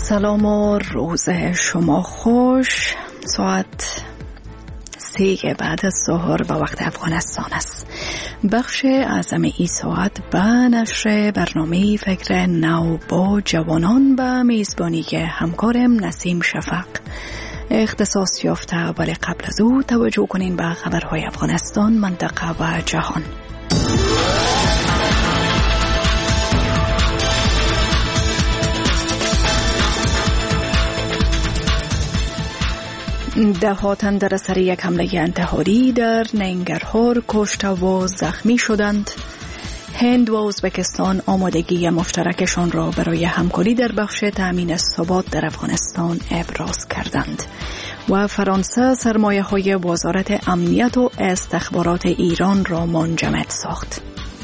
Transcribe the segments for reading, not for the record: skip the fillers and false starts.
سلام و روز شما خوش. ساعت 3 بعد از ظهر و وقت افغانستان است. بخش اعظم این ساعت به نشر برنامه فکر نو با جوانان به میزبانی همکارم نسیم شفق اختصاص یافته، ولی قبل از او توجه کنین به خبرهای افغانستان، منطقه و جهان. ده تن در اثر یک حمله انتحاری در ننگرهار کشته و زخمی شدند. هند و ازبکستان آمادگی مشترکشان را برای همکاری در بخش تأمین ثبات در افغانستان ابراز کردند. و فرانسه سرمایه‌های وزارت امنیت و استخبارات ایران را منجمد ساخت.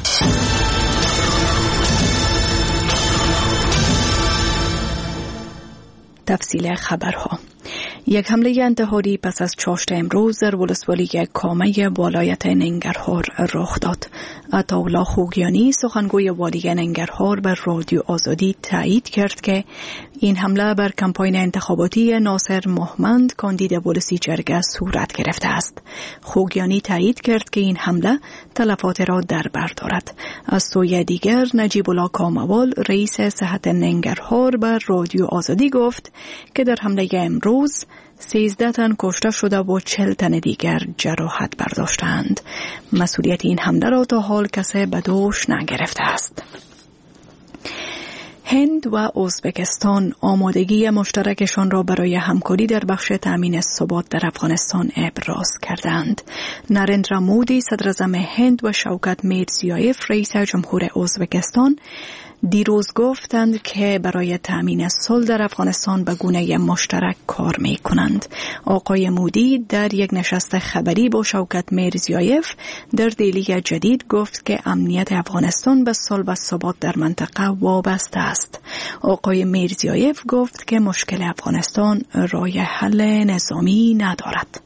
تفصیل خبرها. یک حمله انتحاری پس از چاشت امروز در ولسوالی کامه ولایت ننگرهار رخ داد. عطاالله خوگیانی سخنگوی والی ننگرهار بر رادیو آزادی تایید کرد که این حمله بر کمپاین انتخاباتی ناصر محمد کاندید ولسی جرگه صورت گرفته است. خوگیانی تایید کرد که این حمله تلفات را در بر دارد. از سوی دیگر نجیب الله کاموال رئیس صحت ننگرهار بر رادیو آزادی گفت که در حمله امروز 13 تن کشته شده و 40 تن دیگر جراحت برداشتند. مسئولیت این حمله را تا حال کسی به دوش نگرفته است. هند و ازبکستان آمادگی مشترکشان را برای همکاری در بخش تأمین ثبات در افغانستان ابراز کردند. نریندرا مودی صدر اعظم هند و شوکت میرزیایف رئیس جمهور ازبکستان دیروز گفتند که برای تأمین صلح در افغانستان به گونه مشترک کار می کنند. آقای مودی در یک نشست خبری با شوکت میرزیایف در دهلی جدید گفت که امنیت افغانستان به صلح و ثبات در منطقه وابسته است. آقای میرزیایف گفت که مشکل افغانستان راه حل نظامی ندارد.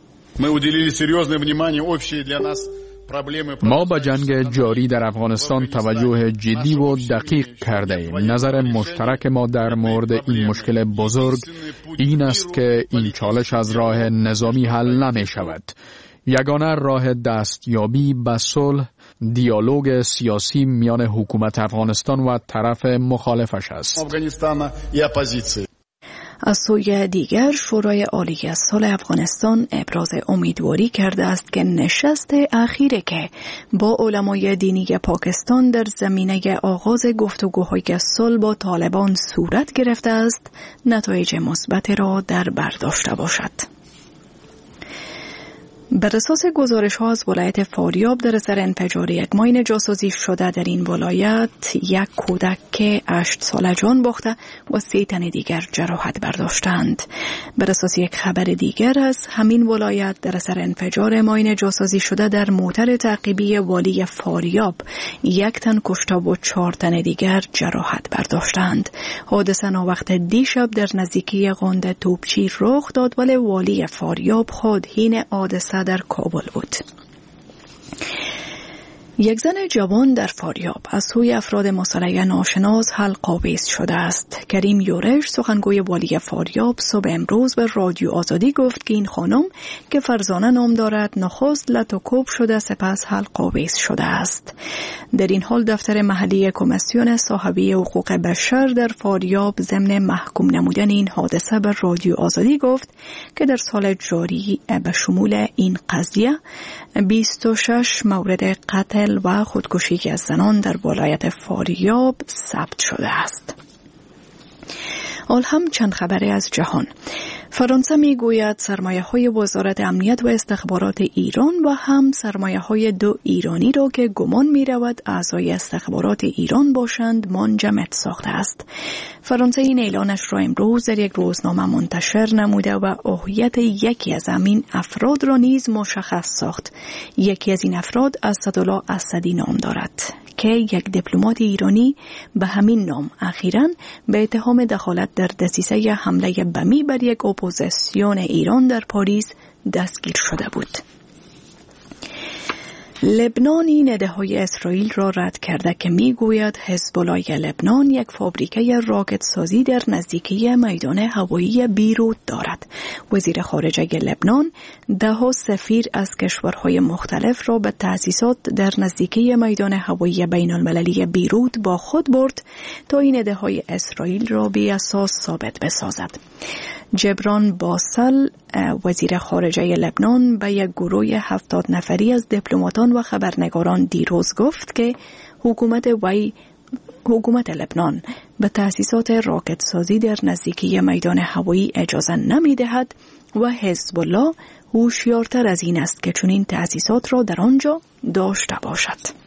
ما به جنگ جاری در افغانستان توجه جدی و دقیق کرده ایم. نظر مشترک ما در مورد این مشکل بزرگ این است که این چالش از راه نظامی حل نمی شود. یگانه راه دستیابی به صلح دیالوگ سیاسی میان حکومت افغانستان و طرف مخالفش است. از سوی دیگر شورای عالی صلح افغانستان ابراز امیدواری کرده است که نشست اخیری که با علمای دینی پاکستان در زمینه آغاز گفتگوهای صلح با طالبان صورت گرفته است نتایج مثبت را در بر داشته باشد. بر اساس گزارش‌ها از ولایت فاریاب در اثر انفجار یک ماین جاسوسی شده در این ولایت یک کودک که 8 ساله جان باخته و 3 تن دیگر جراحت برداشتند. بر اساس یک خبر دیگر از همین ولایت در اثر انفجار ماین جاسوسی شده در موتر تعقیبی والی فاریاب 1 تن کشته و 4 تن دیگر جراحت برداشتند. حادثه ناوقت دیشب در نزدیکی قند توپچی رخ داد، ولی والی فاریاب خود حین حادثه در کابل بود. یک زن جوان در فاریاب از سوی افراد مسلح ناشناس حلق‌آویز شده است. کریم یورش سخنگوی والی فاریاب صبح امروز به رادیو آزادی گفت که این خانم که فرزانه نام دارد نخست لتوکوب شده سپس حلق‌آویز شده است. در این حال دفتر محلی کمیسیون صاحبی حقوق بشر در فاریاب ضمن محکوم نمودن این حادثه به رادیو آزادی گفت که در سال جاری به شمول این قضیه 26 مورد قتل و خودکشی از زنان در ولایت فاریاب ثبت شده است. حال هم چند خبری از جهان. فرانسه میگوید سرمایه‌های وزارت امنیت و استخبارات ایران و هم سرمایه‌های 2 ایرانی را که گمان می‌رود اعضای استخبارات ایران باشند منجمد ساخته است. فرانسه این اعلانش را امروز در یک روزنامه منتشر نموده و هویت یکی از همین افراد را نیز مشخص ساخت. یکی از این افراد اسدالله اسدی نام دارد که یک دیپلمات ایرانی به همین نام اخیراً به اتهام دخالت در دسیسه حمله بمی بر یک اپوزیسیون ایران در پاریس دستگیر شده بود. لبنان این ادعای اسرائیل را رد کرده که میگوید حزب الله لبنان یک فابریکه راکت سازی در نزدیکی میدان هوایی بیروت دارد. وزیر خارجه لبنان دهها سفیر از کشورهای مختلف را به تأسیسات در نزدیکی میدان هوایی بین المللی بیروت با خود برد تا این ادعای اسرائیل را بی اساس ثابت بسازد. جبران باسل وزیر خارجه لبنان به یک گروه 70 نفری از دیپلماتان و خبرنگاران دیروز گفت که حکومت لبنان به تأسیسات راکت سازی در نزدیکی میدان هوایی اجازه نمی دهد و حزب الله هوشیارتر از این است که چنین تأسیسات را در آنجا داشته باشد.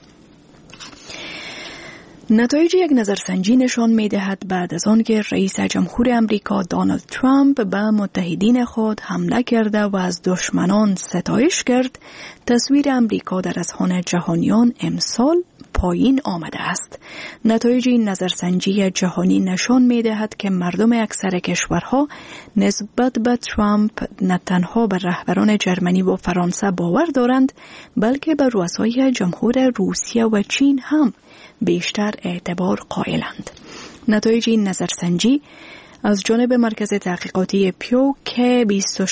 نتایج یک نظرسنجی نشان می دهد بعد از آن که رئیس جمهور امریکا دونالد ترامپ به متحدین خود حمله کرده و از دشمنان ستایش کرد، تصویر امریکا در اذهان جهانیان امسال پایین آمده است. نتایج این نظرسنجی جهانی نشان می دهد که مردم اکثر کشورها نسبت به ترامپ نه تنها به رهبران جرمنی و فرانسه باور دارند، بلکه به رؤسای جمهور روسیه و چین هم بیشتر اعتبار قائلند. نتایج این نظرسنجی از جانب مرکز تحقیقاتی پیو که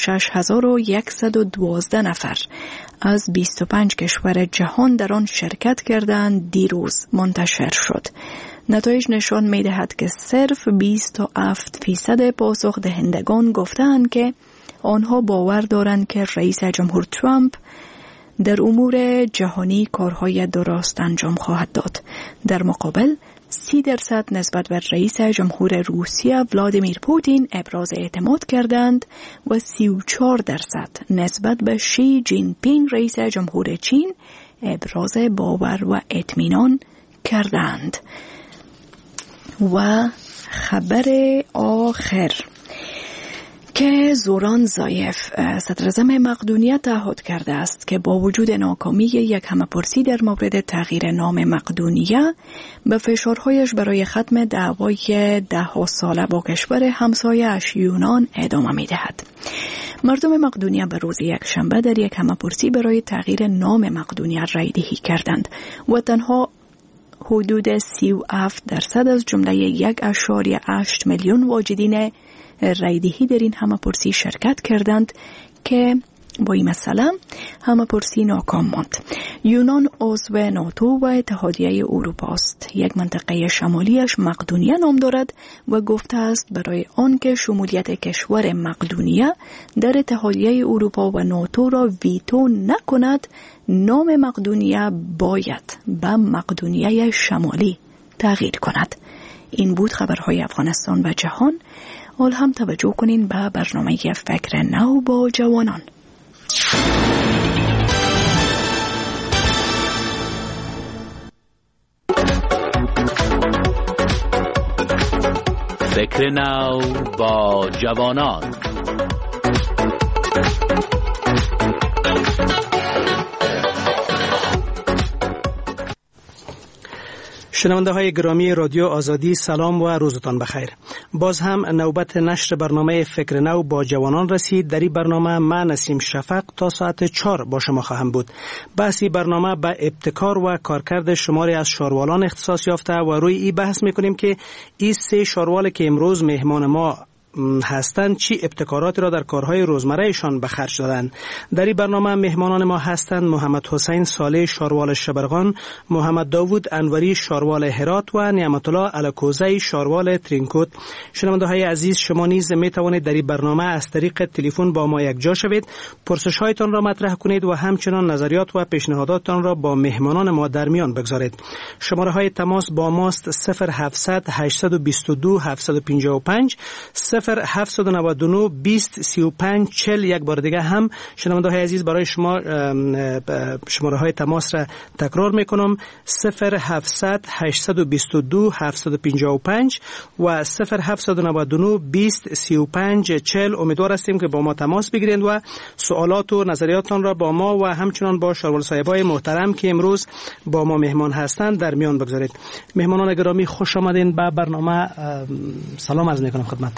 26112 نفر از 25 کشور جهان در آن شرکت کردند دیروز منتشر شد. نتایج نشان می دهد که صرف 27% پاسخ دهندگان گفتند که آنها باور دارند که رئیس جمهور ترامپ در امور جهانی کارهای درست انجام خواهد داد. در مقابل 30% نسبت به رئیس جمهور روسیه ولادیمیر پوتین ابراز اعتماد کردند و 34% نسبت به شی جین پینگ رئیس جمهور چین ابراز باور و اطمینان کردند. و خبر آخر که زوران زایف صدراعظم مقدونیه تعهد کرده است که با وجود ناکامی یک همه‌پرسی در مورد تغییر نام مقدونیه به فشارهایش برای ختم دعوای 10 ساله با کشور همسایه‌اش یونان ادامه می‌دهد. مردم مقدونیه به روز یکشنبه در یک همه‌پرسی برای تغییر نام مقدونیه رای دهی کردند و تنها حدود 37% از جمله 1.8 میلیون واجدین رایدهی در این همه‌پرسی شرکت کردند که با این مسئله همه‌پرسی ناکام ماند. یونان عضو ناتو و اتحادیه اروپا است. یک منطقه شمالیش مقدونیه نام دارد و گفته است برای آنکه شمولیت کشور مقدونیه در اتحادیه اروپا و ناتو را ویتو نکند، نام مقدونیه باید به مقدونیه شمالی تغییر کند. این بود خبرهای افغانستان و جهان. حال هم توجه کنین به برنامه فکر نو با جوانان. فکر نو با جوانان. شنونده های گرامی رادیو آزادی، سلام و روزتان بخیر. باز هم نوبت نشر برنامه فکر نو با جوانان رسید. در این برنامه من نسیم شفق تا ساعت 4 با شما خواهم بود. بحثی برنامه به ابتکار و کارکرد شماری از شاروالان اختصاص یافته و روی این بحث میکنیم که این 3 شاروال که امروز مهمان ما هستند چی ابتکاراتی را در کارهای روزمرهشان به خرج دادند. در این برنامه مهمانان ما هستند محمد حسین صالح شاروال شبرغان، محمد داوود انوری شاروال هرات و نعمت الله الکوزی شاروال ترینکوت. شنونده‌های عزیز، شما نیز می توانید در این برنامه از طریق تلفن با ما یک جا شوید، پرسش‌هایتان را مطرح کنید و همچنان نظریات و پیشنهاداتتان را با مهمانان ما در میان بگذارید. شماره‌های تماس با ماست 0700 822 755 0799 20 35 40. یک بار دیگه هم شنونده‌های عزیز برای شما شماره‌های تماس را تکرار میکنم: 0700 822 755 و 0799 20 35 40. امیدوار هستیم که با ما تماس بگیرید و سوالات و نظریاتتان را با ما و همچنان با شاروال صاحبای محترم که امروز با ما مهمان هستند در میان بگذارید. مهمانان گرامی، خوش آمدین به برنامه. سلام عرض میکنم خدمتتون.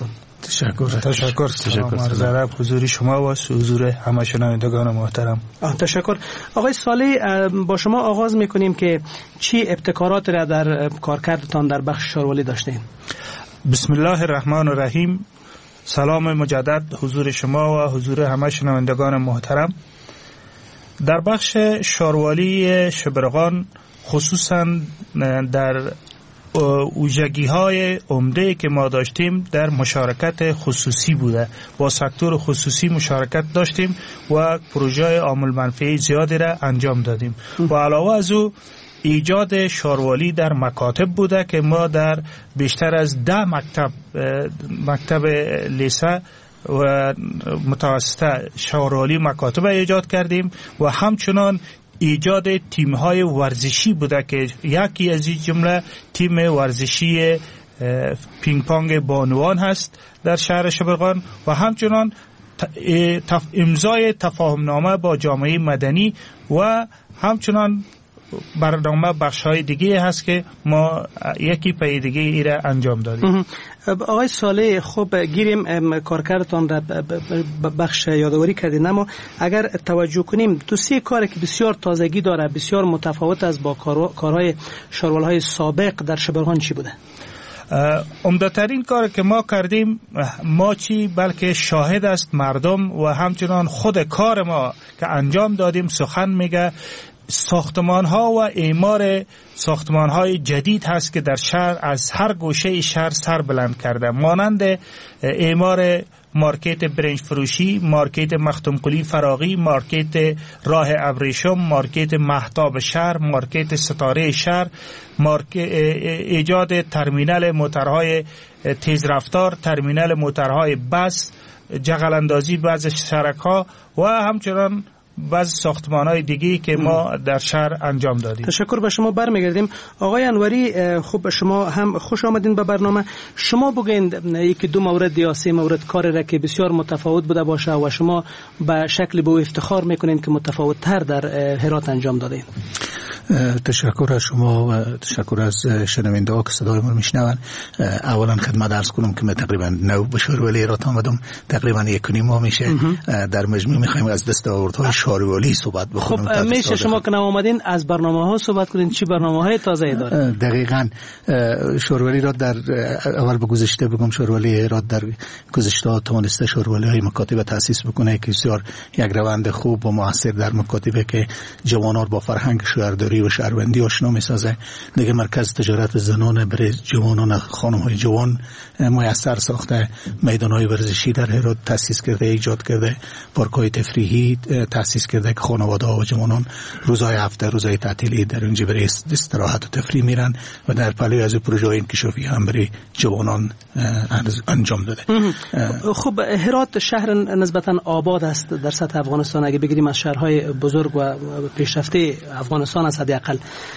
تشکر. سلام عرض ادب حضور شما و حضور همه شنوندگان محترم. تشکر. آقای صالح، با شما آغاز میکنیم که چی ابتکارات را در کارکردتان در بخش شاروالی داشتین؟ بسم الله الرحمن الرحیم. سلام مجدد حضور شما و حضور همه شنوندگان محترم. در بخش شاروالی شبرغان خصوصا در ویژگی‌های عمده که ما داشتیم در مشارکت خصوصی بوده. با سکتور خصوصی مشارکت داشتیم و پروژه عامل منفعه زیادی را انجام دادیم و علاوه از او ایجاد شاروالی در مکاتب بوده که ما در بیشتر از 10 مکتب لیسه و متوسطه شاروالی مکاتب ایجاد کردیم و همچنان ایجاد تیم‌های ورزشی بوده که یکی از این جمله تیم ورزشی پینگ پونگ بانوان هست در شهر شبرغان و همچنان امضای تفاهمنامه با جامعه مدنی و همچنان برنامه بخش‌های دیگه هست که ما یکی پی دیگه ای را انجام دادیم. آقای صالح، خب گیریم کارکردتان را بخش یادآوری کردین، اما اگر توجه کنیم تو 3 کاری که بسیار تازگی داره، بسیار متفاوت از با کارهای شاروالهای سابق در شبرغان چی بوده؟ عمده‌ترین کار که ما کردیم ما چی بلکه شاهد است مردم و همچنان خود کار ما که انجام دادیم سخن میگه. ساختمان ها و اعمار ساختمان های جدید هست که در شهر از هر گوشه شهر سر بلند کرده، مانند اعمار مارکت برنج فروشی، مارکت مختوم قلی فراغی، مارکت راه ابریشم، مارکت مهتاب شهر، مارکت ستاره شهر، ایجاد ترمینال موترهای تیزرفتار، ترمینال موترهای بس، جغل اندازی بعض شرک‌ها و همچنان بعض ساختمان‌های دیگی که ما در شهر انجام دادیم. تشکر. به شما برمیگردیم. آقای انوری، خب شما هم خوش آمدین به برنامه. شما بگویید 1-2 مورد یا 3 مورد کاری را که بسیار متفاوت بوده باشه و شما به شکلی به افتخار میکنین که متفاوت تر در هرات انجام دادین. تشکر از شما و تشکر از شنونده ها که صدای ما رو میشنون. اولا خدمت عرض کنم که من تقریبا نو به شاروالی هرات آمدم، تقریبا 1.5 ماه میشه. در مجموع میخوایم از دستاوردهای شاروالی صحبت بکنیم. خب میشه شما که نو آمدین از برنامه ها صحبت کنین، چی برنامه های تازه داره؟ دقیقاً شاروالی را در اول به گذشته بگم، شاروالی هرات در گذشته توانسته شاروالی های مکاتب تاسیس بکنه که بسیار یک روند خوب و موثر در مکاتبه که جوانان با فرهنگ شهرداری و شهروندی آشنا میسازه. دیگه مرکز تجارت زنان برای جوانان، خانم‌های جوان میسر ساخته، میدان‌های ورزشی در هرات تأسیس کرده، ایجاد کرده، پارک‌های تفریحی تأسیس کرده که خانواده‌ها و جوانان روزهای هفته، روزهای تعطیلی در اونجا برای استراحت و تفریح میرن و در پلوی از پروژه‌های انکشافی هم برای جوانان انجام داده. خب هرات شهر نسبتاً آباد است در سطح افغانستان. اگه بگیریم از شهرهای بزرگ و پیشرفته افغانستان است حداقل،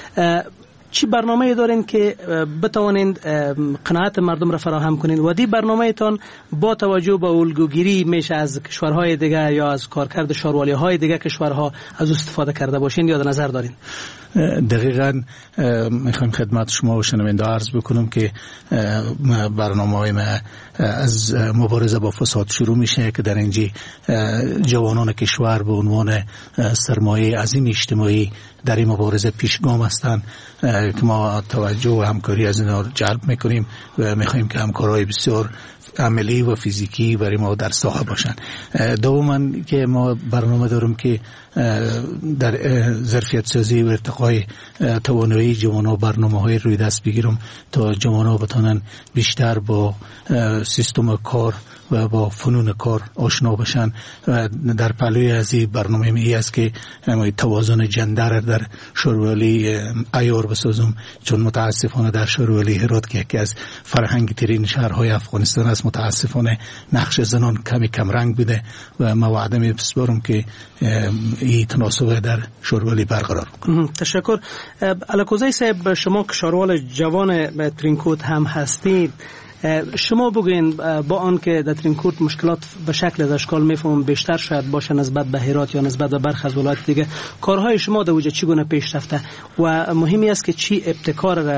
چی برنامه دارین که بتوانین قناعت مردم را فراهم کنین و دی برنامه تان با توجه به الگوگیری میشه از کشورهای دیگه یا از کارکرد شاروالی های دیگه کشورها از استفاده کرده باشین یا نظر دارین؟ دقیقاً میخوایم خدمت شما و شنونده عرض بکنم که برنامه‌های ما از مبارزه با فساد شروع میشه که در اینجا جوانان کشور به عنوان سرمایه عظیم اجتماعی در این مبارزه پیشگام هستند که ما توجه و همکاری از اینا جلب میکنیم و میخوایم که همکارای بسیار عملی و فیزیکی برای ما در ساحه باشن. دوما که ما برنامه داریم که در ظرفیت سازی و ارتقای توانایی جوانان برنامه‌های روی دست بگیرم تا جوانان بتونن بیشتر با سیستم کار و با فنون کار آشنا بشن. در پلوی از این برنامه می است که توازن جندر در شاروالی عیار بسازم، چون متاسفانه در شاروالی هرات که یکی از فرهنگی ترین شهرهای افغانستان است، متاسفانه نقش زنان کمی کم رنگ بوده و ما وعده می بسپارم که این تناسب در شاروالی برقرار کنم. تشکر. علاکوزی صاحب، شما که شاروال جوان ترینکوت هم هستید، شما بگوین با آن که در ترینکوت مشکلات به شکل از اشکال میفهمم بیشتر شاید باشه نسبت به هرات یا نسبت به برخی از ولایات دیگه، کارهای شما در وجه چگونه پیش رفته و مهمی است که چی ابتکار را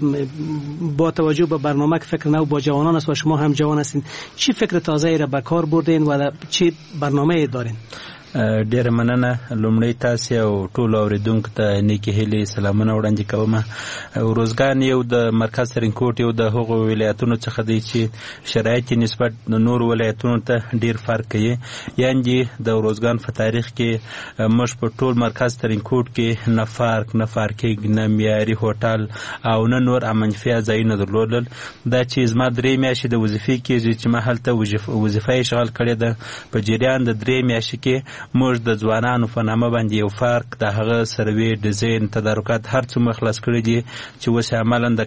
با توجه به برنامه که فکر نو با جوانان است و شما هم جوان هستین، چی فکر تازه را به کار بردین و چی برنامه دارین؟ ډیر مننه. لومړی تاسو او ټول اوریدونکو ته نیکی هیلې سلامونه وړاندې کوم. روزګان یو د مرکز ترینکوټ یو د هغو ولایتونو څخه دی چې شرایط نسبت نور ولایتونو ته ډیر فرق کوي. یعنی د روزګان په تاریخ کې موږ په ټول مرکز ترینکوټ کې نه فارکینګ نه معیاري هوټل او نه نور امنیتي ځایونه درلودل. دا چې زما 3 میاشتې د وظیفې کېږي چې ما هلته وظیفه اشغال کړې ده. په جریان د 3 میاشتې کې موږ د ځوانانو په نامه باندې یو فرق د هغه سروې ډیزاین تدارکات هر څه مخلص کړی دي چې اوس عملاً د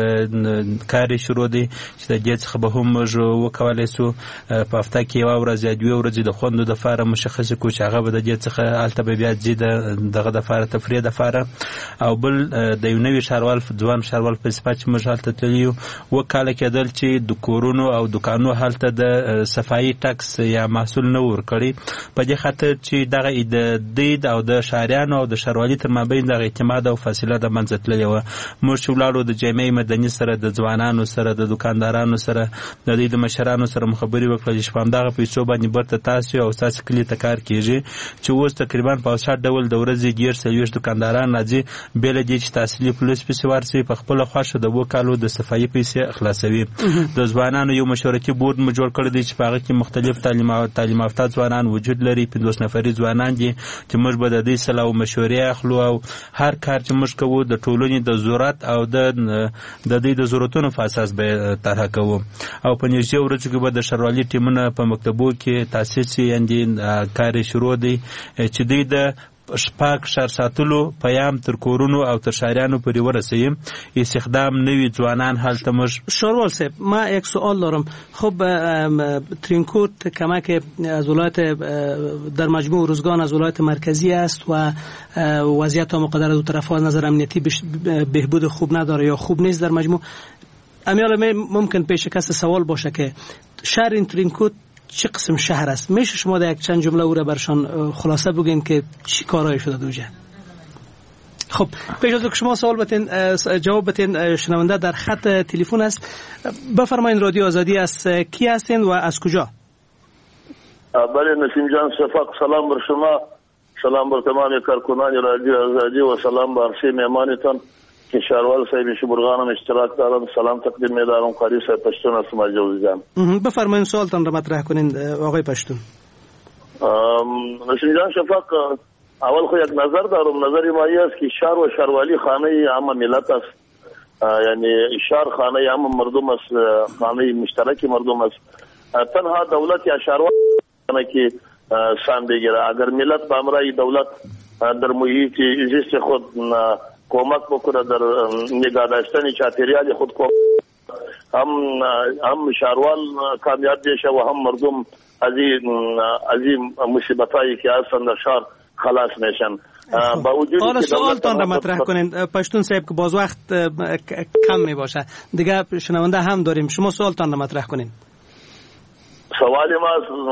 کار شروع دی چې د دې څخه به هم موږ وکولای شو په هفته کې یو ورځ یا 2 ورځې د خوندو لپاره مشخص کړو چې هغه به د دې څخه هلته به بیا ځي دغه لپاره تفریح لپاره. او بل د یو نوي ځوان ښاروال په صفت چې موږ هلته تللي یو وکاله کېدل چې د کورونو او دکانو هلته د صفایي ټکس یا محصول نه ورکړي. په دې خاطر چې دغه د او د شهریانو او د ښاروالۍ تر مابین دغه اعتماد او فاصله د منځ تللې وه. موږ چې ولاړو د جامعه مدني سره د ځوانانو سره د دکاندارانو سره د دوی د مشرانو سره خبرې وکړلې چې په همدغه پیسو باندې برته تاسو او ستاسو کلي ته کار کېږي چې اوس تقریبا په اوسط ډول د ورځې 40 دکانداران راځي بېله دې چې تحصیلي پولیس پیسې ورسوي په خپله خوښه د 2 کالو د صفایي پیسې خلاصوي. د ځوانانو یو مشورتي بورډ مو جوړ کړی دی چې په هغه کې مختلف تعلیم یافته ځوانان وجود لري. 50 نفري ځوانان دي چې موږ به د دې صلاح او مشورې اخلو او هر کار چې موږ کوو د ټولنې د ضرورت او د دې د ضرورتونو په اساس به طرح کوو. او په نږدې ورځو کې به د ښاروالۍ ټیمونه په مکتبو کې تاسیس یاندې کار شروع دی چې دوی د شپږ ښار ساتلو پیام تر کورونو او تر شهریانو پورې ورسوي. استخدام نوي ځوانان هلته موږ. ښاروال صاحب ما یک سوال دارم. خب ترینکوت کمک از ولایت در مجموع روزگان از ولایت مرکزی است و وضعیت مقدر دو طرفا نظر امنیتی بهبود خوب نداره یا خوب نیست در مجموع. امیال ممکن پیش کس سوال باشه که شهر این ترینکوت چه قسم شهر است؟ میشه شما در یک چند جمله او را برشان خلاصه بگین که چی کارایی شده دوجه؟ خب پیش از که شما سوال بتین جواب بتین شنونده در خط تلفن است. بفرمایید رادیو آزادی است. کی هستین و از کجا؟ بله نسیم جان شفاق سلام بر شما، سلام بر تمام کارکنان رادیو آزادی و سلام بر سی مهمانتان که ښاروال صاحب شبرغان هم اشتراک دارم. سلام تقدیم می‌دارم قاری صاحب پشتون هستم از جوزجان. بفرمایید سوالتان را مطرح کنین آقای پشتون. نسیم جان شفاق اول خو یک نظر دارم. نظری ما است که شهر و ښاروالي خانه عامه ملت است، یعنی شهر خانه عامه مردم است، خانه مشترک مردم است. تنها دولت یا ښاروال که سان بگیره. اگر ملت به امرای دولت در محیط زیست خود کمک بکنه در نگاه داشتن چاپیریال خود کو هم شهروال کامیاب بشه و هم مردم از این مصیبتایی که هستند در شهر خلاص میشن. با وجودی حالا سوالتان را مطرح کنین پشتون صاحب که باز وقت کم می باشه دیگه شنونده هم داریم. شما سوالتان را مطرح کنین. سوال ما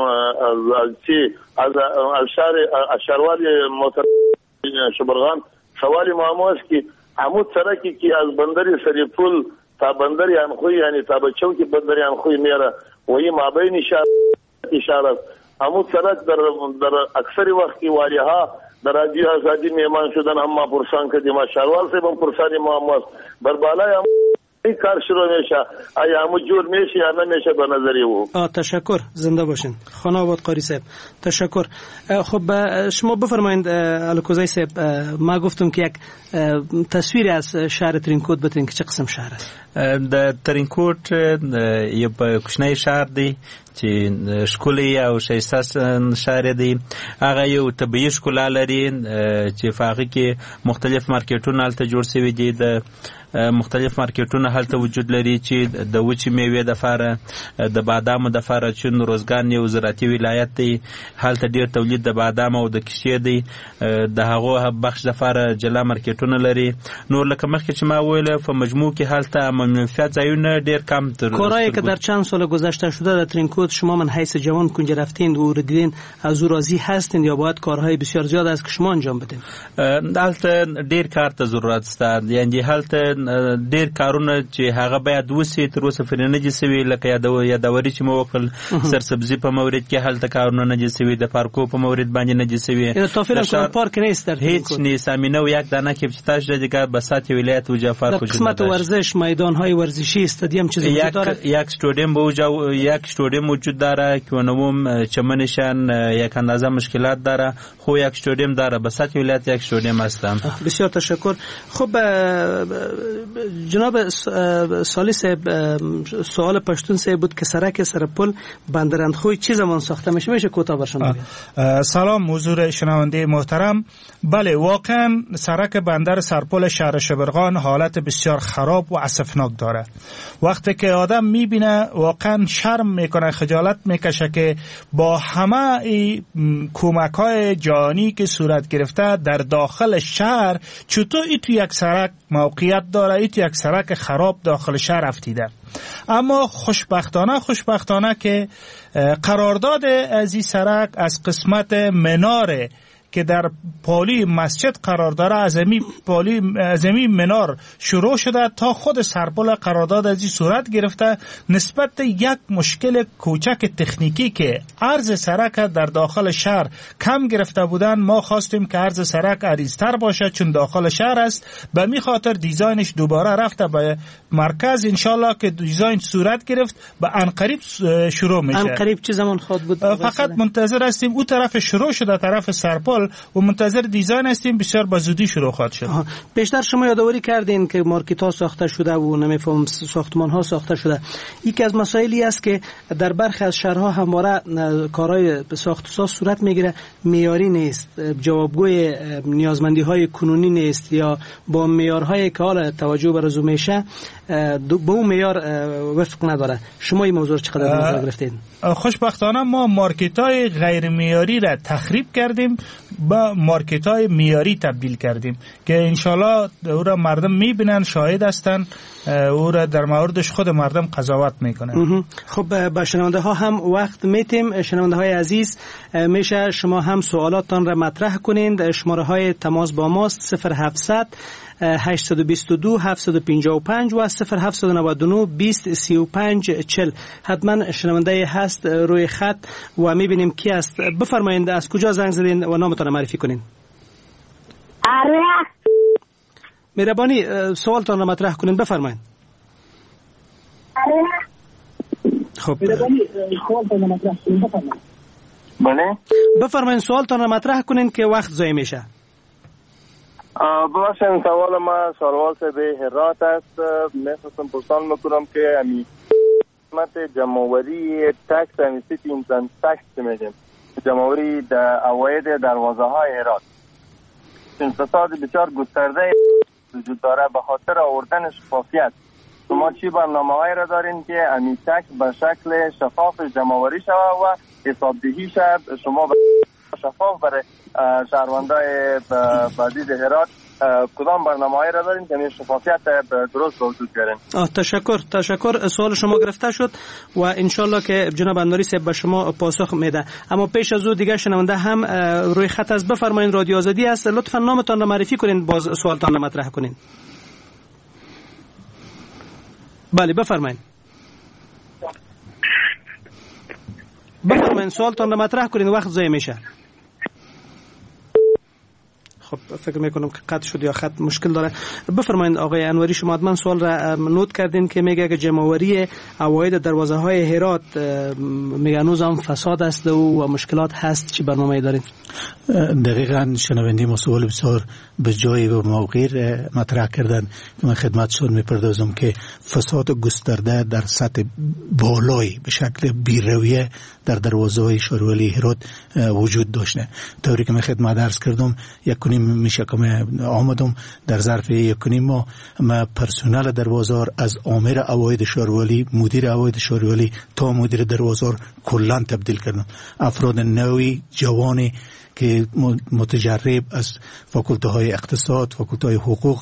از شهروال محترم شبرغان سوال ما است که عمود سرکی که از بندر سریپول تا بندر انخوی یعنی تا بچو که بندر انخوی میره و این مابین اشاره عمود سرک در اکثر وقت کی والیها در رادیو آزادی مهمان شدن هم ما پرسان کردیم. ما شهروال صاحب هم پرسانی ما است بر بالای این کار شروع میشه. آیا عمود جور میشه یا نمیشه به نظری او؟ تشکر. زنده باشین. خانه آباد قاری صاحب تشکر. خب شما بفرمایید الکوزای صاحب ما گفتم که یک تصویر از شهر ترینکوت بتین که چه قسم شهر است؟ د ترینکوت یو کوچنی شهر دی چې ښکلی او ښایسته شهر دی. هغه یو طبیعي ښکلا لري چې په هغه کې مختلف مارکیټونه هلته جوړ شوي دي. د مختلف مارکیټونه هلته وجود لري چې د وچې میوې دپاره، د بادامو دپاره، چون روزګان یو زراعتي ولایت دی. هلته ډېر تولید د بادام او د کیشې دی. د هغو بخش دپاره جلا مارکیټونه لري. نور لکه مخکې چې ما وویل په مجموع کې هلته منفعت ځایونه ډېر کم کارهایی که در چند سال گذشته شده در ترینکوت شما من حیث جوان کنج رفتین و دیدین از او راضی هستین یا باید کارهای بسیار زیاد است که شما انجام بدین؟ هلته ډېر کار ته ضرورت شته. یعنې هلته ډېر کارونه چې هغه باید وسي تر اوسه پرې نه دي سوي، لکه یادوري چې مو وکړل سرسبزي په مورد کې هلته کارونه نه دي سوي، د پارکو په مورد باندې نه دي سوي. تا فعلا کدام پارک نیست در هیچ نیست. همینه و یک دانه که تاج دیگه بساط ولایت و جعفر در قسمت ورزش میدان‌های ورزشی استادیوم چیزی وجود داره؟ یک استادیوم وجود داره که اونم چمنشان یک اندازه مشکلات داره. خو یک استادیوم داره، بساط ولایت یک استادیوم هستم. بسیار تشکر. خب جناب سالی صاحب، سوال پشتون صاحب بود که سرک سرپل بندرندخوی چه زمان ساخته میشه کوتاه برشون بگید. سلام حضور شنونده محترم. بله، واقعا سرک بندر سرپل شهر شبرغان حالت بسیار خراب و اسفناک داره. وقتی که آدم میبینه واقعا شرم میکنه، خجالت میکشه که با همه کمک‌های جهانی که صورت گرفته در داخل شهر چطور تو یک سرک موقعیت داره، ایت یک سرک خراب داخل شهر افتیده. اما خوشبختانه که قرارداد از این سرک از قسمت مناره که در پالی مسجد قرار داره از این منار شروع شده تا خود سرپل قرارداد از این صورت گرفته. نسبت یک مشکل کوچک تکنیکی که عرض سرک در داخل شهر کم گرفته بودن، ما خواستیم که عرض سرک عریض‌تر باشه چون داخل شهر است. به می خاطر دیزاینش دوباره رفته به مرکز. انشالله که دیزاین صورت گرفت به عنقریب شروع میشه. عنقریب چه زمان خواهد بود؟ فقط منتظر هستیم او طرف شروع شده، طرف سرپل، و منتظر دیزاین هستیم. بسیار با زودی شروع خواهد شد. بیشتر شما یادآوری کردین که مارکت ها ساخته شده و نمیفهم ساختمان ها ساخته شده. یکی از مسائلی است که در برخی از شهرها همواره کارهای ساخت و ساز صورت میگیره، معیاری نیست، جوابگوی نیازمندی های کنونی نیست یا با معیارهایی که حالا توجه برزو میشه به اون معیار وفق نداره. شما این موضوع چقدر نظر گرفتین؟ خوشبختانه ما مارکت های غیر معیاری را تخریب کردیم، با مارکت های معیاری تبدیل کردیم که انشالله او را مردم میبینن، شاهد هستن، او را در موردش خود مردم قضاوت میکنن. خب با شنونده ها هم وقت میتیم. شنونده های عزیز، میشه شما هم سوالاتان را مطرح کنید. شماره های تماس با ماست 0700 822 755 و 0799 20 35 40. حتما شنونده هست روی خط و میبینیم کی است. بفرمایید از کجا زنگ زدین و نامتان معرفی کنین. مهربانی سوالتان را مطرح کنین، بفرمایید. خب بله، بفرمایید سوالتان را مطرح کنین که وقت ضایع میشه. باشن سوال ما سروال سے به هرات است. میخواستم پرسان میکنم که امی قسمت جمعوری تکس امی سیتی انسان تکس میگیم جمعوری در اواید دروازه های هرات، چون فساد بسیار گسترده وجود داره به خاطر آوردن شفافیت. شما چی برنامه هایی را دارین که امی تکس به شکل شفاف جمعوری شود و حسابدهی شد شما شفاف برای شهروندای بازدید هرات کدام برنامه‌ای را دارین که شفافیت درست وجود بیارین؟ تشکر. سوال شما گرفته شد و انشالله که جناب انداری صاحب به شما پاسخ میده. اما پیش از او دیگه شنونده هم روی خط است. بفرمایید، رادیو آزادی است. لطفا نامتان را معرفی کنین، باز سوالتان را مطرح کنین. بله بفرمایید. سوالتان را مطرح کنین، وقت ضایع میشه. خب فکر میکنم که قطع شد یا خط مشکل داره. بفرمایید آقای انوری، شما حتما سوال را نوت کردین که میگه که جمع‌آوری عواید دروازه های هرات میگه هنوز هم فساد است و مشکلات هست، چی برنامه‌ای دارین؟ دقیقاً شنوندی مسئول بسیار به جای و موقع مطرح کردن که من خدمتشون میپردازم که فساد گسترده در سطح بالایی به شکل بی‌رویه در دروازه‌های شهرولی هرات وجود داشته. طوری که من خدمت عرض کردم 1.5 میشه که آمدم در ظرف 1.5 ماه ما پرسنل دروازار از آمر عواید شهرولی، مدیر عواید شهرولی تا مدیر دروازار کلاً تبدیل کردم. افراد نوی جوانی که متجرب از فاکولته های اقتصاد، فاکولته های حقوق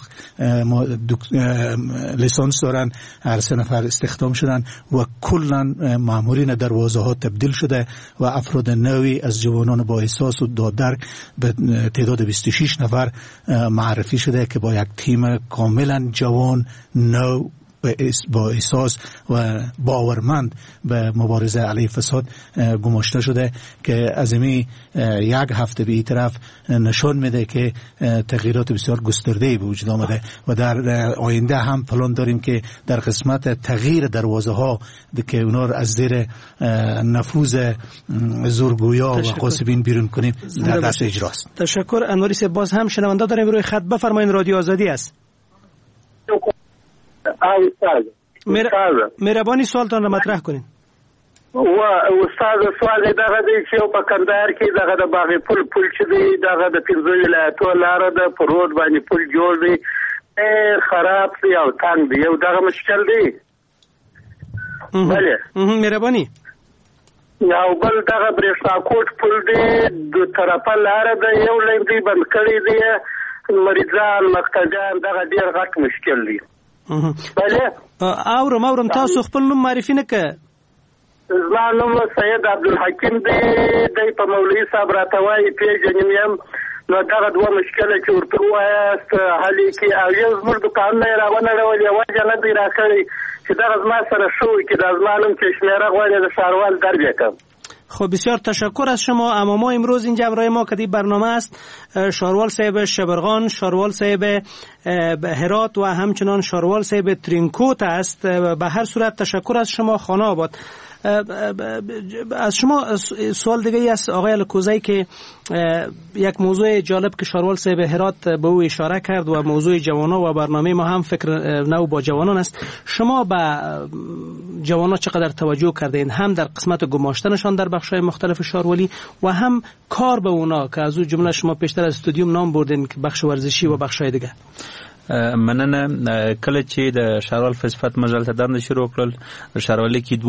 لیسانس دارن، هر 3 نفر استخدام شدن و کلا مامورین دروازه ها تبدیل شده و افراد نوی از جوانان با احساس و دادرک به تعداد 26 نفر معرفی شده که با یک تیم کاملا جوان نو با احساس و باورمند به مبارزه علیه فساد گماشته شده که از این 1 هفته به این طرف نشان میده که تغییرات بسیار گسترده‌ای به وجود آمده و در آینده هم پلان داریم که در قسمت تغییر دروازه ها که اونا از زیر نفوذ زورگویا و غاصبین بیرون کنیم در دست اجراست. تشکر. انوری صاحب، باز هم شنونده داریم روی خط. بفرمایید، رادیو آزادی است. مهربانی سوالتان را مطرح کنین. و استاد سوال دغه دی چې په کندهار کې دغه د باغ پل چې دی دغه د 15 ولایتو لار د پرود باندې پل جوړ دی خراب دی او تنگ دی او دغه مشکل دی. بله مهربانی. یو بل دغه برېښنا کوټ پل دی د طرفه لار د یو لین دی بند کړی دی، مریضان مقتدیان دغه ډیر غټ مشکل دی. بله اورم تاسو خپل نوم معرفي نه کړ؟ زما نوم سید عبدالحکیم دی، دی په مولوي صاحب راته وایي پیژنم یم. نو دغه 2 مشکله چې ورته ووایاست حل یې کړي او یو زموږ دوکانونه یې راونړول، یوازې نه دی راکړی چې دغه زما سره شوی که دا زما نوم چې شمېره غواړي د ښاروال درج کړم. خب بسیار تشکر از شما. اما ما امروز اینجا برای ما که برنامه است شاروال صاحب شبرغان، شاروال صاحب هرات و همچنان شاروال صاحب ترینکوت است. به هر صورت تشکر از شما. خانه آباد. از شما سوال دیگه ای است آقای الکوزی که یک موضوع جالب که شاروال صاحب هرات به او اشاره کرد و موضوع جوانان و برنامه ما هم فکر نو با جوانان است. شما به جوانان چقدر توجه کردین، هم در قسمت گماشتنشان در بخش‌های مختلف شاروالی و هم کار به اونا که از اون جمله شما پیشتر از استودیوم نام بردین که بخش ورزشی و بخش‌های دیگه؟ مننه. کله چې د شاروال فلسفت مجال ته دنده شروع کړل، شاروالي کې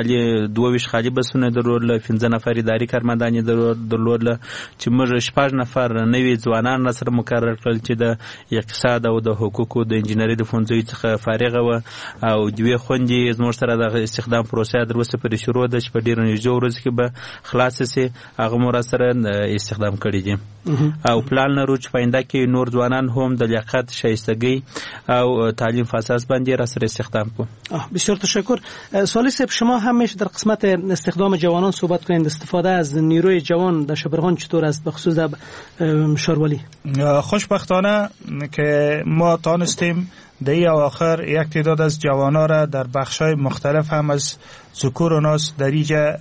22 خالي بسونه درلودل، 15 نفر اداري کارمندان درلودل چې موږ 6 نفر نوي ځوانان سره مقرر کړل چې د اقتصاد او د حقوقو د انجینری د فونځي څخه فارغ و او دوی خوندې زموږ سره د استخدام پروسه دروسته پر شروع د په ډیرو نږدې ورځ کې به خلاص سي. هغه مور سره استخدام کړی دي او پلان لرو چې پاینده کې نور ځوانان هم د لیاقت شایستگی او تعلیم فاساس باندې را سره استخدام کو. بسیار تشکر. سوالی صاحب، شما همیشه در قسمت استخدام جوانان صحبت کنید. استفاده از نیروی جوان در شبرغان چطور است، بخصوص در شاروالی؟ خوشبختانه که ما تانستیم در اواخر یک تعداد از جوانان را در بخش‌های مختلف هم از ذکور و ناس در اینجا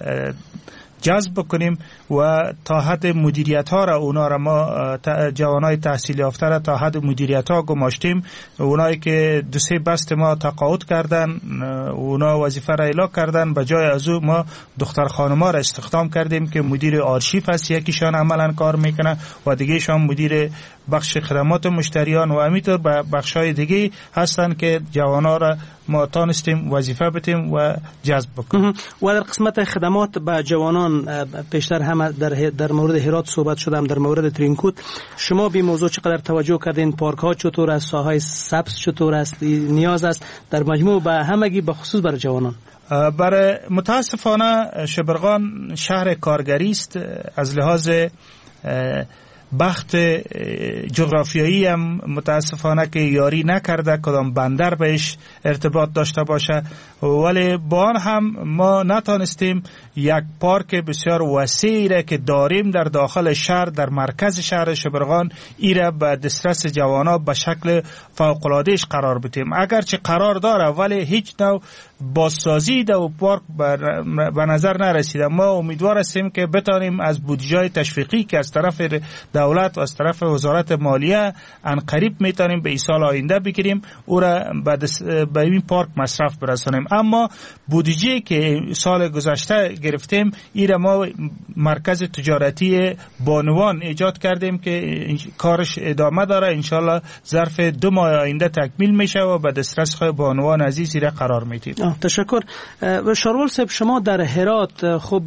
جذب بکنیم و تا حد مدیریت ها را اونا را ما جوانای تحصیل یافته را تا حد مدیریت ها گماشتیم. اونایی که 2-3 بست ما تقاعد کردن، اونا وظیفه را اعلام کردن، به جای از او ما دختر خانما را استخدام کردیم که مدیر آرشیف است، یکیشان عملا کار میکنه و دیگهشان مدیر بخش خدمات مشتریان و همینطور به بخش‌های دیگه هستن که جوانا را ما تانستیم وظیفه بدیم و جذب بکنیم. و در قسمت خدمات به جوانان پیشتر هم در مورد هرات صحبت شدم، در مورد ترینکوت شما به موضوع چقدر توجه کردین؟ پارک ها چطور است؟ ساحه سبز چطور است؟ نیاز است در مجموع به همگی به خصوص برای جوانان. برای متاسفانه شبرغان شهر کارگری است، از لحاظ بخت جغرافیایی هم متاسفانه که یاری نکرده کدام بندر بهش ارتباط داشته باشه، ولی با آن هم ما نتانستیم یک پارک بسیار وسیع که داریم در داخل شهر، در مرکز شهر شبرغان، ایره به دسترس جوانا به شکل فوق‌العاده‌اش قرار بدیم. اگرچه قرار داره ولی هیچ نوع بازسازی در پارک به نظر نرسیده. ما امیدوار هستیم که بتانیم از بودجه تشویقی که از طرف دولت و از طرف وزارت مالیه ان قریب میتونیم به سال آینده بگیریم او را به این پارک مصرف برسانیم. اما بودجه که سال گذشته گرفتیم ایره ما مرکز تجارتی بانوان ایجاد کردیم که کارش ادامه داره، انشالله ظرف 2 ماه آینده تکمیل میشه و به دسترس بانوان عزیز ایره قرار میدیم. تشکر. شاروال صاحب، شما در هرات، خب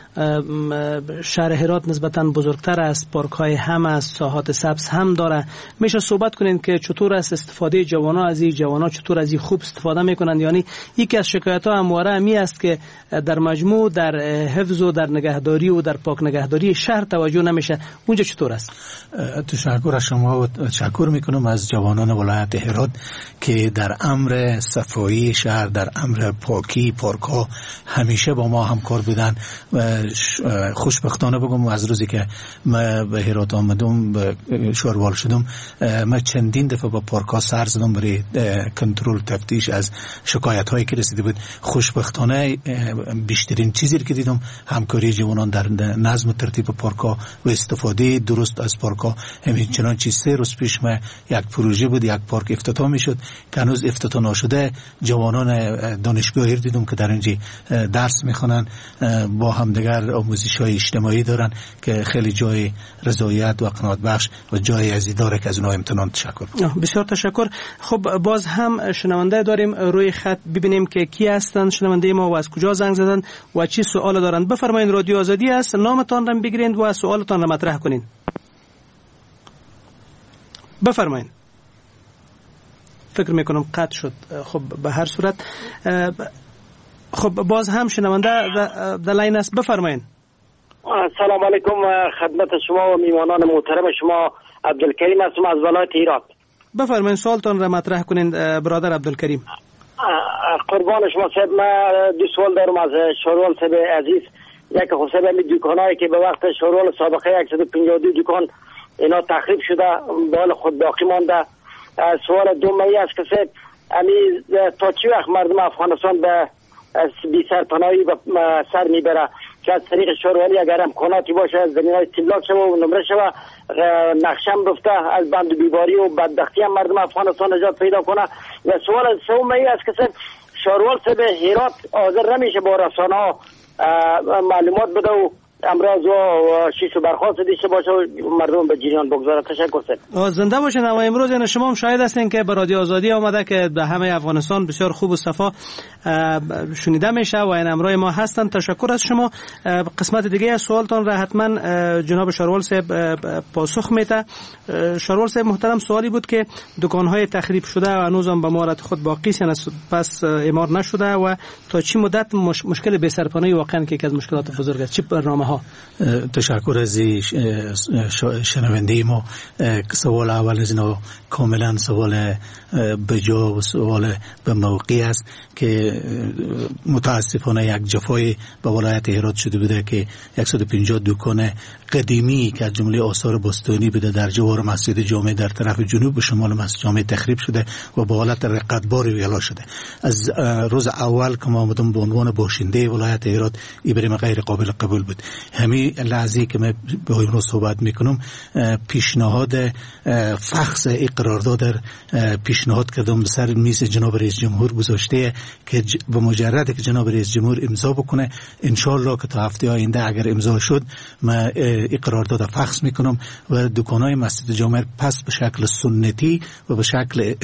شهر هرات نسبتاً بزرگتر است، پارک های هم است، ساحات سبز هم داره. میشه صحبت کنین که چطور است استفاده جوانا از این، جوانا چطور از این خوب استفاده میکنند؟ یعنی یکی از شکایت ها همواره همی است که در مجموع در حفظ و در نگهداری و در پاک نگهداری شهر توجه نمیشه. اونجا چطور است؟ تشکر از شما و تشکر میکنم از جوانان ولایت هرات که در امر صفایی شهر، در امر پاکی پارک ها همیشه با ما همکار بودن. خوشبختانه بگم از روزی که ما به هرات آمدم، به شاروال شدم، ما چندین دفعه با پارک ها سر زدم برای کنترل تفتیش از شکایت هایی که رسیده بود. خوشبختانه بیشترین چیزی که دیدم همکاری جوانان در نظم ترتیب پارک ها و استفاده درست از پارک ها. همین چنانچه 3 روز پیش ما یک پروژه بود، یک پارک افتتاح میشد که هنوز افتتاح نشده. جوانان دانشگاهی دیدم که در اینجا درس میخونن، با همدیگر آموزش های اجتماعی دارن که خیلی جای رضایت و قناعت بخش و جای عزیز داره که از اونها امتنان. تشکر. بسیار تشکر. خب باز هم شنونده داریم روی خط، ببینیم که کی هستند شنونده ما و از کجا زنگ زدن و چی سوال دارن. بفرمایید، رادیو آزادی است، نامتان را بگیرید و سوالتان را مطرح کنین. بفرمایید. فکر میکنم قطع شد. خب به هر صورت خب باز هم شنونده در لاین است. بفرمایید. سلام علیکم خدمت شما و میمانان محترم شما. عبدالکریم هستم از ولایت هرات. بفرمایید سوالتان را مطرح کنین برادر عبدالکریم. قربان شما صاحب، من 2 سوال دارم از شاروال صاحب عزیز. یک خب صاحب می دکانایی که به وقت شاروال سابقه 152 دکان اینا تخریب شده، بال خود باقی مانده. سوال دومی است که صاحب تا چی وقت مردم افغانستان به بی سرپناهی سر میبره که از طریق شاروالی اگر امکاناتی باشه از زمینای استبلاغ شوه و نمره شوه، نقشم رفته از بند و بیماری و بدبختی هم مردم افغانستان نجات پیدا کنه. و سوال سومی است که شاروال صاحب هرات حاضر نمیشه با رسانه ها معلومات بده و امراض و شیش و برخواست دیشه باشه و مردم به جریان بگذاره. تشکر سر. زنده باشین. و امروز یعنی شما هم شاهد هستین که به رادیو آزادی آمده که به همه افغانستان بسیار خوب و صفا شنیده میشه و این امرای ما هستن. تشکر از شما. قسمت دیگه از سوالتان را حتما جناب شاروال صاحب پاسخ میده. شاروال صاحب محترم، سوالی بود که دکان‌های تخریب شده و هنوزم به مهارت خود باقی است، پس اعمار نشده و تا چی مدت مشکل بی‌سرپناهی واقعا که از مشکلات بزرگ است؟ چه برنامه‌ها؟ تشکر از شنونده ما. سوال اول از اینا کاملا سوال بجا و سوال به موقعی است که متاسفانه یک جفای به ولایت هرات شده بوده که 150 دکان قدیمی که از جمله آثار باستانی بوده در جوار مسجد جامع در طرف جنوب و شمال مسجد جامع تخریب شده و به حالت رقتبار ویلا شده. از روز اول که ما آمدم به عنوان باشنده ولایت هرات این برای من غیر قابل قبول بود. همین لحظه که من با اینو صحبت میکنم پیشنهاد فحص قرارداد در پیشنهاد کردم به سر میز جناب رئیس جمهور گذاشته که به مجرد که جناب رئیس جمهور امضا بکنه ان شاء الله که تا هفته آینده اگر امضا شد من قرارداد فحص میکنم و دکان‌های مسجد جامع پس به شکل سنتی و به شکل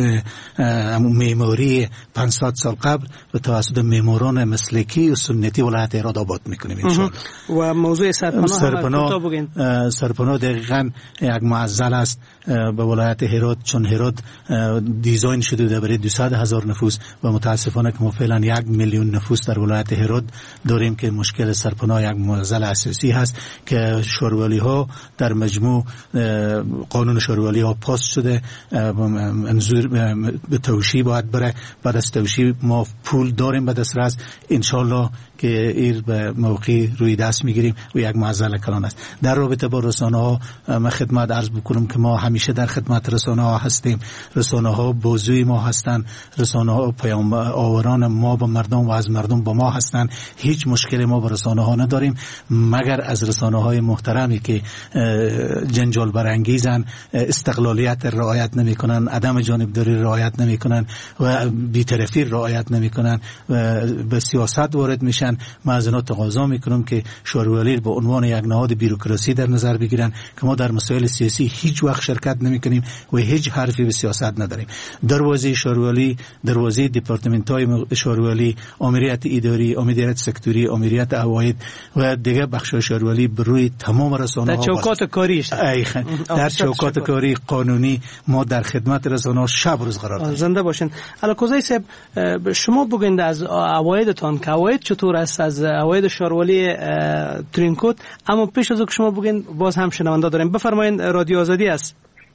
معماری 500 سال قبل و توسط معماران مسلکی و سنتی ولایت هرات آباد میکنیم ان شاء الله. و موضوع سرپناه دقیقاً یک معضل است به ولایت هرات، چون هرات دیزاین شده برای 200,000 نفوس و متاسفانه که ما فعلا 1,000,000 نفوس در ولایت هرات داریم که مشکل سرپناه یک معضل اساسی هست که شاروالی ها در مجموع قانون شاروالی ها پاس شده، منظور به توشیح باید بره. بعد از توشیح ما پول داریم به دسترس، انشالله که ایر به موقع روی دست میگیریم و یک معضل کلان است. در رابطه با رسانه ها من خدمت عرض بکنم که ما همیشه در خدمت رسانه ها هستیم. رسانه ها بازوی ما هستند، رسانه ها پیام آوران ما به مردم و از مردم با ما هستند. هیچ مشکلی ما با رسانه ها نداریم مگر از رسانه های محترمی که جنجال برانگیزن، استقلالیت رعایت نمیکنن، عدم جانبداری رعایت نمیکنن و بی‌طرفی رعایت نمیکنن و به سیاست وارد میشن. ما از اینا تقاضا میکنم که شاروالی به عنوان یک نهاد بیروکراسی در نظر بگیرن که ما در مسائل سیاسی هیچ وقت شرکت نمیکنیم و هیچ حرفی به سیاست نداریم. دروازه شاروالی، دروازه دپارتمنت های شاروالی، امریت اداری، امریت سکتوری، امریت عواید و دیگه بخش شاروالی بر روی تمام رسانه ها در چوکات کاری در چوکات کاری قانونی ما در خدمت رسانه ها شب روز قرار داریم. زنده باشین. الکوزای صاحب، شما بگید از عوایدتان که عواید چطور است از عواید شاروالی ترینکوت، اما پیش از او که شما بگین باز هم شنونده داریم. بفرمایید، رادیو آزادی است.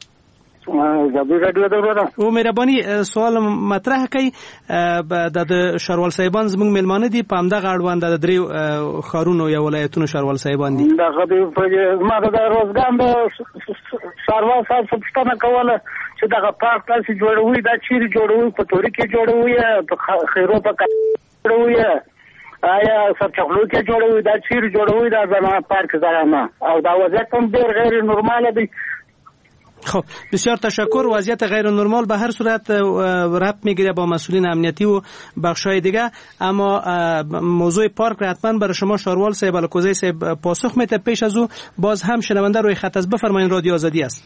او مهربانی سوال مطرح کی د شاروال صاحبان زموږ ملمانه دي په همدغه اړوند د دریو ښارونو یا ولایتونو شاروال صاحبان دي. دغه ما د روزګان د شاروال صاحب څخه کوله چې دغه پارک تاسو جوړوي، دا چیرې جوړوي، په توري کې جوړوي، په خیرو په جوړوي، آیا سرچخلو کې جوړوي، دا چیرې جوړوي، دا زما پارک زرانه او دا وضعیت هم ډېر غیر نورمال دی. خب بسیار تشکر. وضعیت غیر نرمال به هر صورت ربط میگیره با مسئولین امنیتی و بخشای دیگه، اما موضوع پارک را حتما برای شما شاروال صاحب الکوزی صاحب پاسخ میده. پیش از او باز هم شنونده روی خط است. بفرمایید، رادیو آزادی است.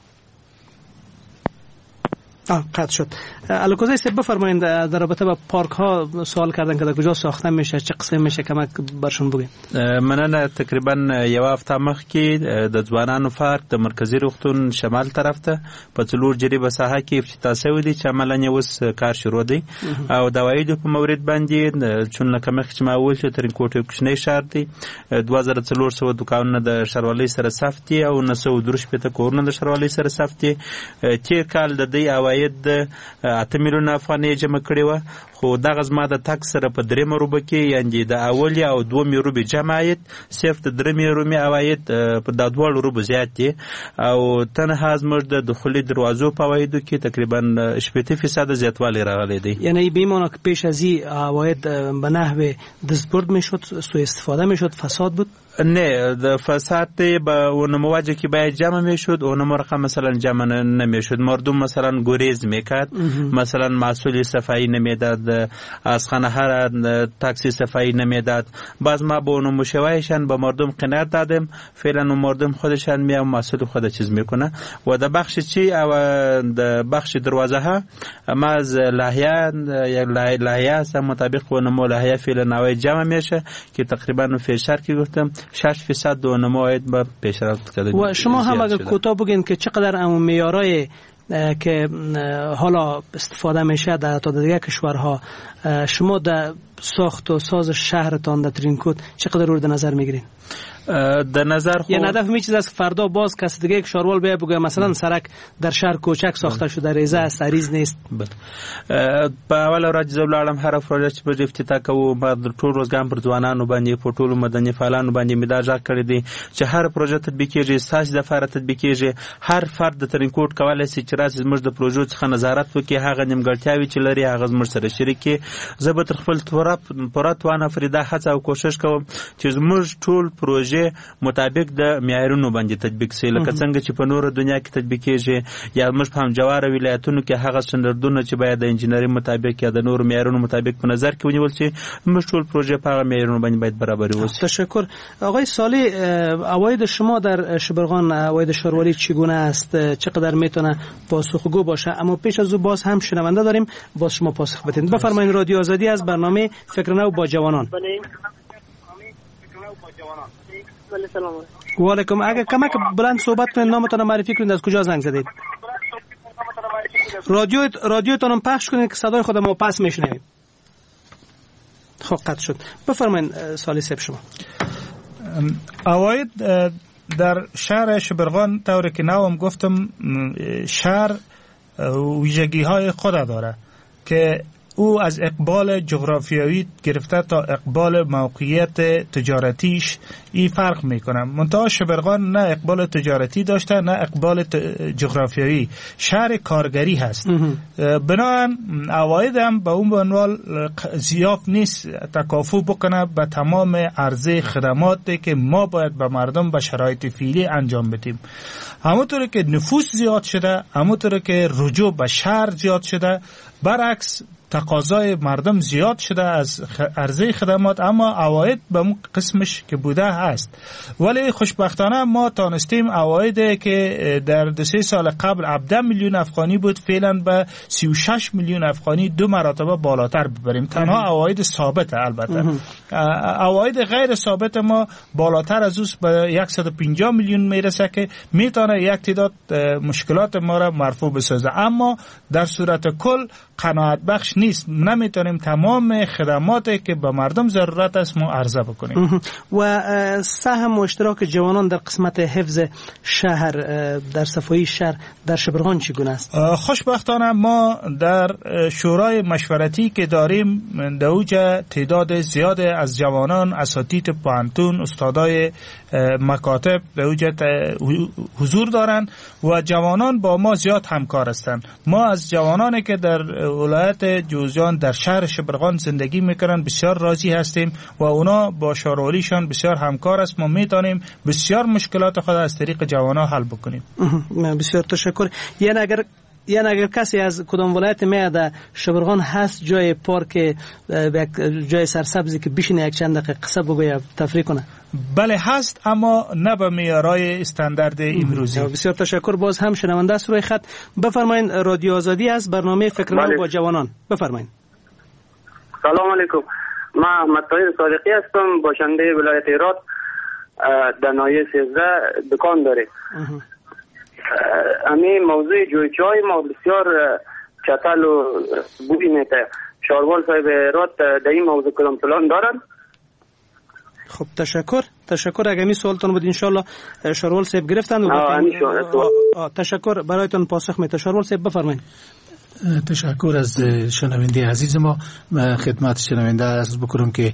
قطع شد. الکوزی صاحب بفرمایید، در رابطه با پارک ها سوال کردن که در کجا ساخته میشه، چه قسم میشه، کمک برشون بگین. مننه. تقریبا یو هفته مخکې د ځوانانو پارک د مرکزی روغتون شمال طرف ته په څلور جریبه ساحه کې افتتاح شوی دی چې عملاً اوس کار شروع دی او د عوایدو په مورد باندې چون لکه مخکې چې ما وویل چې ترینکوټ یو کوچنی ښار دی، 2400 دوکانونه د ښاروالۍ سره ثبت دي او 913 کورونه د ښاروالۍ سره ثبت دي. تیر کال د دې عواید 8 میلیونه افغانۍ جمع کړې وه، خو دغه زما د تک سره په درېمه روبه کې یعنې د اولي او دومې روبې جمع عاید صرف د درېمې روبې عواید په دا دواړو روبو زیات دي او تنها زموږ د دخولي دروازو په عوایدو کې تقریبا 80% زیاتوالی راغلی دی. یعنی بیمانه که پیش از این عواید به نحو دستبرد میشد، سوء استفاده میشد، فساد بود؟ نه، د فساد به اون مواجه که باید جمع میشد اون مرقم مثلا جمع نمیشد. مردم مثلا گریز میکرد، مثلا مسئول صفایی نمیداد، از خانه هر تاکسی صفایی نمیداد. باز ما با اون مشوایشان با مردم قناعت دادیم، فعلا اون مردم خودشان میام مسئول خود چیز میکنه و در بخش چی او در بخش دروازه ها ما از لایحه است مطابق و نمو لایحه فعلا نوای جمع میشه که تقریبا فیشر که گفتم 6% دو نماید با پیشرفت کرده. و شما هم اگر کوتاه بگین که چقدر اون معیارای که حالا استفاده میشه در تا دیگه کشورها، شما در ساخت و ساز شهرتان در ترینکوت چقدر رو در نظر میگیرین؟ در نظر خود یه هدف میچیز است فردا باز کسی دیگه یک شاروال بیا بگه مثلا سرک در شهر کوچک ساخته شده، ریزه است، عریض نیست. په اول ورځ زه ولاړم هر پروژه چې په افتتاح کوو ما د ټول روزګان پر ځوانانو باندې په ټولو مدني فعالانو باندې مې دا ځاګ کړی دی چې هر پروژه تطبیق کیږي، ساس د فار تطبیق کیږي. هر فرد د ترینکوټ کولای شي چې راځي زموږ د پروژو څخه نظارت وکړي، هغه نیمګړتیاوې چې لري هغه زموږ سره شریک کړي. زه به تر خپل پوره توانه فریدا هڅه او کوشش کوم چې زموږ ټول پروژې مطابق د معیارونو باندې تطبیق شي، لکه څنګه چې په نورو دنیا کې تطبیق کیږي. یا موږ په همجواره ولایتونو کې هغه سټنډردونه چې باید د انجینری مطابق یا د نورو معیارونو مطابق په نظر کې ونیول شي، موږ ټول پروژه په هغه معیارونو باندې باید برابر وي. تشکر. آقای صالح، عواید شما در شبرغان، عواید شاروالی چگونه است؟ چقدر میتونه پاسخگو باشه؟ اما پیش از او باز هم شنونده داریم، باز شما پاسخ بدین. بفرمایید، رادیو آزادی از برنامه فکر نو با جوانان. سلام. و علیکم. اگه کمک بلند صحبت کنید، نامتون معرفی کنید، از کجا زنگ زدید؟ رادیوتون پخش کنید که صدای خود ما پس میشنویم. خب قطع شد. بفرمایید سالی صاحب شما. اواید در شهر شبرغان طوری که نوام گفتم، شهر ویژگی های خود داره که او از اقبال جغرافیایی گرفته تا اقبال موقعیت تجارتیش ای فرق میکنه. منتها شبرغان نه اقبال تجارتی داشته نه اقبال جغرافیایی، شهر کارگری هست. بنابراین عواید هم به اون عنوان زیاد نیست تکافو بکنه به تمام عرضه خدماتی که ما باید به مردم به شرایط فعلی انجام بدیم. همونطور که نفوس زیاد شده، همونطور که رجوع به شهر زیاد شده، برعکس تقاضای مردم زیاد شده از عرضه خدمات، اما عواید به اون قسمش که بوده هست. ولی خوشبختانه ما تانستیم عوایدی که در 2-3 سال قبل 17 میلیون افغانی بود فعلا به 36 میلیون افغانی 2 مرتبه بالاتر ببریم. تنها عواید ثابت، البته عواید غیر ثابت ما بالاتر از اوست، به 150 میلیون میرسه که میتونه یک تعداد مشکلات ما را مرفوع بسازه، اما در صورت کل قناعت بخش نیست. نمیتونیم تمام خدماتی که به مردم ضرورت است ما عرضه بکنیم. و سهم و اشتراک جوانان در قسمت حفظ شهر، در صفایی شهر در شبرغان چگونه است؟ خوشبختانه ما در شورای مشورتی که داریم در اوجه تعداد زیاد از جوانان، اساتید پانتون، استادای مکاتب در اوجه حضور دارند و جوانان با ما زیاد همکار هستند. ما از جوانانی که در ولایت جوزجان در شهر شبرغان زندگی میکنن بسیار راضی هستیم و اونا با شاروالیشان بسیار همکار است. ما میتونیم بسیار مشکلات خود از طریق جوانا حل بکنیم. بسیار تشکر. یعنی اگر کسی از کدام ولایت میاد شبرغان هست جای پارک، جای سرسبزی که بشینه یک چند دقیقه قصه بگویه، تفریح کنه؟ بله هست، اما نه به معیارهای استاندارد امروزی. بسیار تشکر. باز هم شنونده است روی خط. بفرمایید رادیو آزادی از برنامه فکر نو با جوانان. بفرمایید. سلام علیکم. من احمد طاهر صادقی هستم، باشنده ولایت هرات، در ناحیه 13 دکان داره. امی موضوع جویچای ما بسیار چتل و بوی میته. شاروال صاحب هرات در این موضوع کدام پلان دارن؟ خب تشکر. اگه می سوالتون بود انشالله شاروال صاحب گرفتن و تشکر برایتون پاسخ میده. شاروال صاحب بفرمایید. تشکر از شنونده عزیز ما. خدمت شنونده عرض بکنم که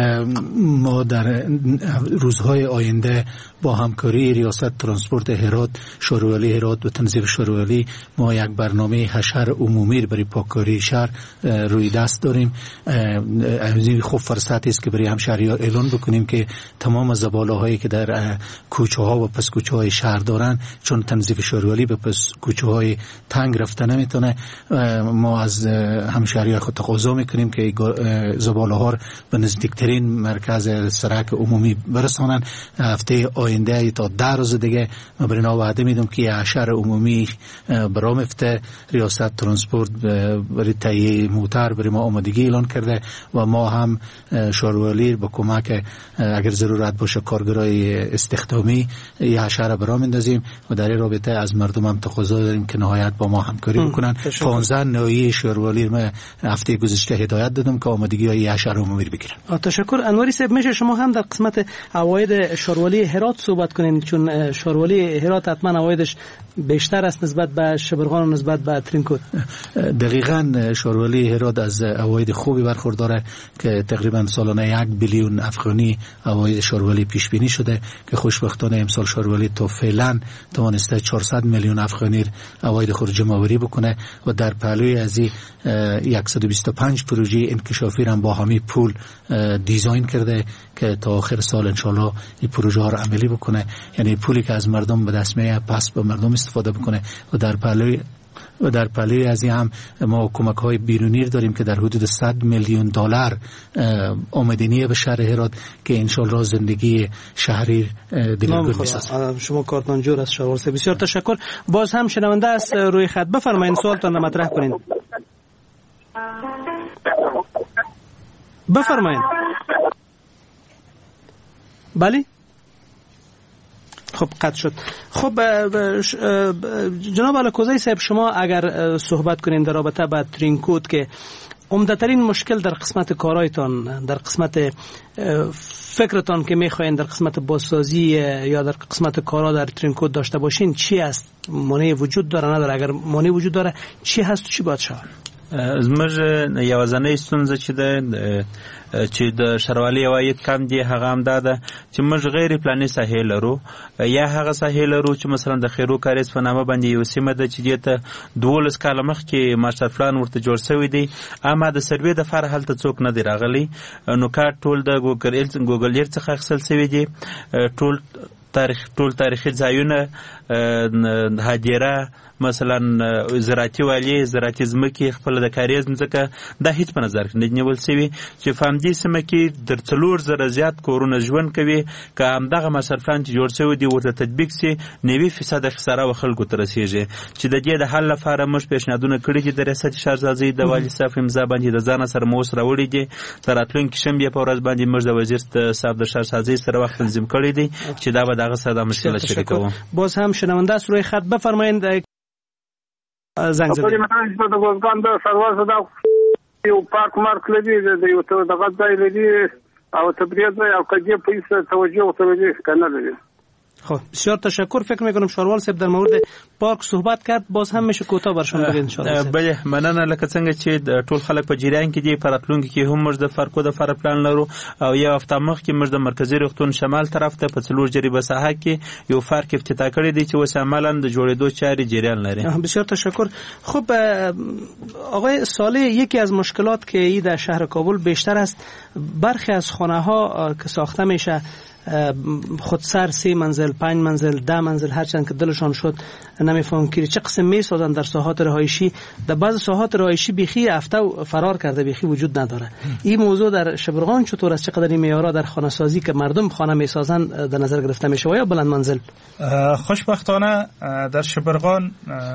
ما در روزهای آینده با همکاری ریاست ترانسپورت هرات، شاروالی هرات و تنظیم شاروالی ما یک برنامه حشر عمومی برای پاککاری شهر روی دست داریم. این خوب فرصتی است که برای همشهریان اعلان بکنیم که تمام زباله‌هایی که در کوچه‌ها و پس کوچه‌های شهر دارن، چون تنظیم شاروالی به پس کوچه‌های تنگ رفته نمیتونه، ما از همشهریان خود تقاضا میکنیم که زباله‌ها به نزدیکترین مرکز سرک عمومی برسانن. هفته آینده تا 10 روز دیگه ما برای وعده میدم که حشر عمومی برآمفته. ریاست ترانسپورت برای تهیه موتر برای ما آمادگی اعلان کرده و ما هم شاروالی با کمک اگر ضرورت باشه کارگرای استخدامی این حشر برآمندازیم و در این رابطه از مردم هم تقاضا داریم که نهایت با ما همکاری بکنن. 15 نهایی شاروالی ما هفته گذشته هدایت دادم که آمادگی های حشر عمومی بگیرن. تشکر. انوری صاحب، میشه شما هم در قسمت عواید شاروالی هرات صحبت کنین، چون شاروالی هرات حتما عوایدش بیشتر است نسبت به شبرغان و نسبت به ترینکوت. دقیقاً شاروالی هرات از عواید خوبی برخورداره که تقریبا سالانه 1 بیلیون افغانی عواید شاروالی پیش بینی شده که خوشبختانه امسال شاروالی تا فعلا توانسته 400 میلیون افغانی عواید خود جمع آوری بکنه و در پهلوی از 125 پروژه انکشافی را با همین پول دیزاین کرده که تا آخر سال انشالله این پروژه ها را عملی بکنه. یعنی پولی که از مردم به دست میاد پس به مردم استفاده بکنه و در پهلوی از این هم ما کمک های بیرونی داریم که در حدود 100 میلیون دلار آمدنی به شهر هرات که انشالله زندگی شهری دگرگون میسازه. شما کارتمنجور از شاروال صاحب، بسیار تشکر. باز هم شنونده است روی خط. بفرمایید سوالتان مطرح کنین. بفرمایید. بله خب قطع شد. خب جناب الکوزی صاحب، شما اگر صحبت کنین در رابطه با ترینکوت که عمده‌ترین مشکل در قسمت کارایتان، در قسمت فکرتان که میخواین در قسمت بازسازی یا در قسمت کارا در ترینکوت داشته باشین چی است؟ مانع وجود داره نداره؟ اگر مانع وجود داره چی هست و چی باید شود؟ زموږ یوازینۍ ستونزه چې ده چې د ښاروالۍ عواید کم دي هغه هم دا ده چې موږ غیر پلاني ساحې لرو، یا هغه ساحې لرو چې مثلا د خیرو کاریز په نامه باندې یو سیمه ده چې دې ته 12 کاله مخکې ماستر پلان ورته جوړ شوی دی، اما د سروې دپاره هلته څوک نه دی راغلی. نکات ټول د ګوګل ایر څخه اخیستل شوي دي، ټول تاریخي ځایونه، هدیره، مثلا زراعتي والی، زراعتي ځمکې، خپل د کاریز ځمکه، دا هیڅ په نظر کې نه نیول شوي چې په همدې سیمه کې در 4000 زیات کورونه ژوند کوي. که همدغه ماستر پلان چې جوړ شوی دی ورته تطبیق سي 90% خساره و خلکو ته رسیږي. چې د دې د حل لپاره موږ پیشنهادونه کړي دي د ریاست شهرسازۍ د والي صاحب امضا باندې د ځان سره موس راوړي دي. تر راتلونکي شنبه په ورځ باندې موږ د وزیر صاحب د شهرسازۍ سره وخت تنظیم کړی دی چې دا به دغه سره د مشکل شریکو. باز هم شنونده است روی خط بفرمایید. زنگ زدید. مثلا د ګوزګان د سروار صدا یو پارک مارک لري د یو دغه ځای لري او تبریز او کدی پیسه توجه وتوجه کنه لري. خب بسیار تشکر. فکر میکنم شاروال صاحب در مورد پارک صحبت کرد، باز هم میشه کوتاه برشون بگید ان شاء الله. بله مننه. لکه څنګه چې ټول خلک په جریان کې دي، په راتلونکي کې هم موږ د فارکو د فار پلان لرو او یو هفته مخکې موږ د مرکزی روغتون شمال طرف ته په څلور جریبه ساحه کې یو فارک افتتاح کړی دی چې اوس عملاً د جوړېدو چارې جریان لري. بسیار تشکر. خب آقای صالح، یکی از مشکلات که ای در شهر کابل بیشتر است، برخی از خانه ها که ساخته میشه خودسر 3 منزل 5 منزل 10 منزل هرچند که دلشان شد، نمیفهم که چه قسم میسازن در ساحات رهایشی. در بعض ساحات رهایشی بیخی هفته فرار کرده، بیخی وجود نداره. این موضوع در شبرغان چطور است؟ چقدر این معیارها در خانه سازی که مردم خانه میسازن در نظر گرفته میشه و یا بلند منزل؟ خوشبختانه در شبرغان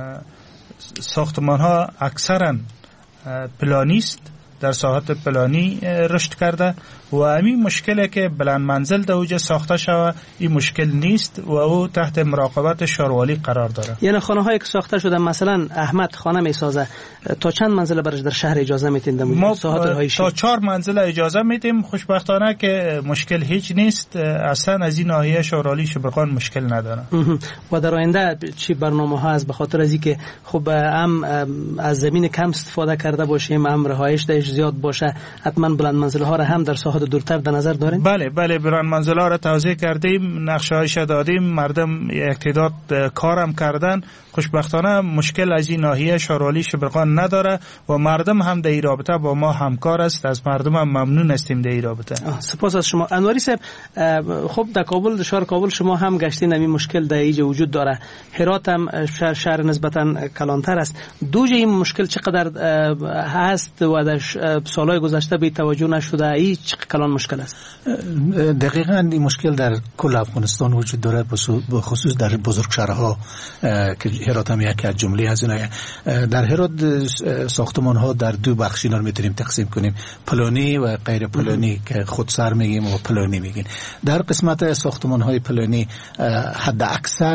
ساختمان ها اکثرا پلانی است، در ساحات پلانی رشد کرده و همین مشکلی که بلند منزل در اوجه ساخته شود این مشکل نیست و او تحت مراقبت شاروالی قرار داره. یعنی خانه هایی که ساخته شده، مثلا احمد خانه میسازه، تا چند منزل برش در شهر اجازه میتین؟ ما تا 4 منزل اجازه میدیم. خوشبختانه که مشکل هیچ نیست، اصلا از این ناحیه شاروالی شبرغان مشکل نداره. و در آینده چی برنامه ها است؟ به خاطر از اینکه خب هم از زمین کم استفاده کرده باشیم، هم رهایش دهش زیاد باشه، حتما بلند منزل ها را هم در ساحات دورتر در نظر دارین؟ بله بلند منزل ها را توزیع کردیم، نقشه‌هایش دادیم، مردم اقتداد کارم کردن. خوشبختانه مشکل از این ناحیه شاروالی شبرغان نداره و مردم هم در این رابطه با ما همکار است. از مردم هم ممنون هستیم در این رابطه. سپاس از شما. انواری صاحب، خب در کابل، شهر کابل شما هم گشتین، این مشکل در اینجا وجود داره. هرات هم شهر نسبتا کلانتر است. دوج این مشکل چقدر هست و در سالهای گذشته به توجه نشده؟ این کلان مشکل است؟ دقیقاً این مشکل در کل افغانستان وجود داره، بخصوص در بزرگ شهرها که هرات هم یک از جمله از اونها. در هرات ساختمان ها در 2 بخش اینا رو میتونیم تقسیم کنیم، پلانی و غیر پلانی که خودسر میگیم و پلانی میگیم. در قسمت ساختمان های پلانی حد اکثر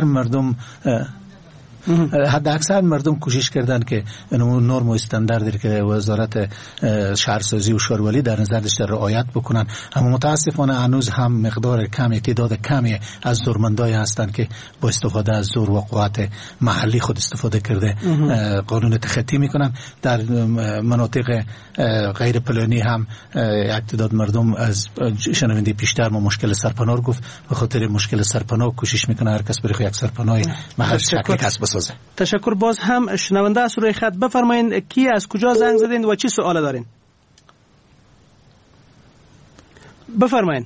مردم کوشش کردن که اون نرم و استانداردی که وزارت شهرسازی و شاروالی در نظر داشته رعایت بکنن. اما متاسفانه هنوز هم مقدار کمی، تعداد کمی از زورمندای هستند که با استفاده از زور و قوت محلی خود استفاده کرده قانون تخطی میکنن. در مناطق غیر پلانی هم یک تعداد مردم از شنونده پیشتر ما مشکل سرپناه گفت، به خاطر مشکل سرپناه کوشش میکنه هر کس بره یک سرپناه محل شکلی کسب بسازه. تشکر. باز هم شنونده است روی خط. بفرمایید کی از کجا زنگ زدین و چی سوال دارین؟ بفرمایید.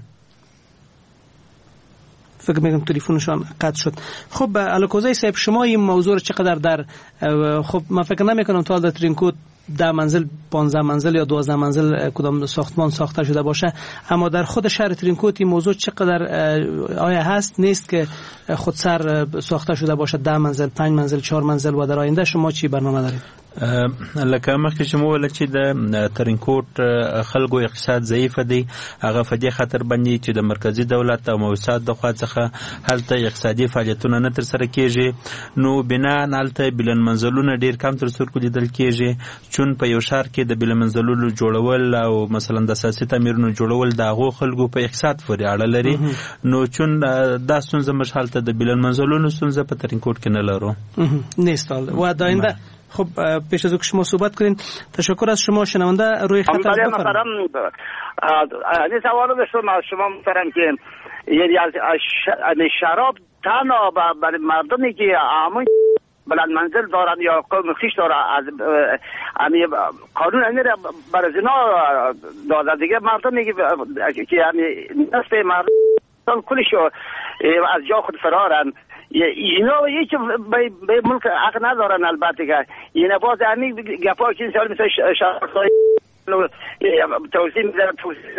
فکر میکنم تلفنشان قطع شد. خب الکوزی صاحب، شما این موضوع چقدر در خب من فکر نمیکنم تا در ترینکوت 10 منزل 15 منزل یا 12 منزل کدام ساختمان ساخته شده باشه، اما در خود شهر ترینکوت این موضوع چقدر آیا هست نیست که خودسر ساخته شده باشه 10 منزل 5 منزل 4 منزل؟ و در آینده شما چی برنامه دارید؟ لکه مخکې چې مو ویل چې د ترینکوټ خلکو اقتصاد ضعیف دی، هغه په دې خاطر باندې چې د مرکزی دولت او موسسات د خوا څخه هلته اقتصادي فعالیتونه نه ترسره کیږي، نو بنا هلته بلند منزلونه ډیر کم تر سترګو لیدل کیږي. چون په یو شهر کې د بلند منزلونو جوړول او مثلا د اساسي تعمیرونو جوړول د هغو خلکو په اقتصاد پورې اړه لري، نو چون دا ستونزه موږ هلته د بلند منزلونو ستونزه په ترینکوټ کې نه لرو. نیست و در آینده. خب پیش از او که شما صحبت کنین، تشکر از شما. شنونده روی خط از بفرمایید. این سوال داشتم از شما محترم که یعنی از شراب تنها برای مردمی که همون بلند منزل دارن یا قوم خویش دارن از قانون امیر برای زنا داده دیگه، مردمی که یعنی نصف مردم کلش از جا خود فرارن، اینا هیچ به ملک حق ندارن. البته که اینا باز همین گپا که این سال مثل شهرهای توضیح میزنن.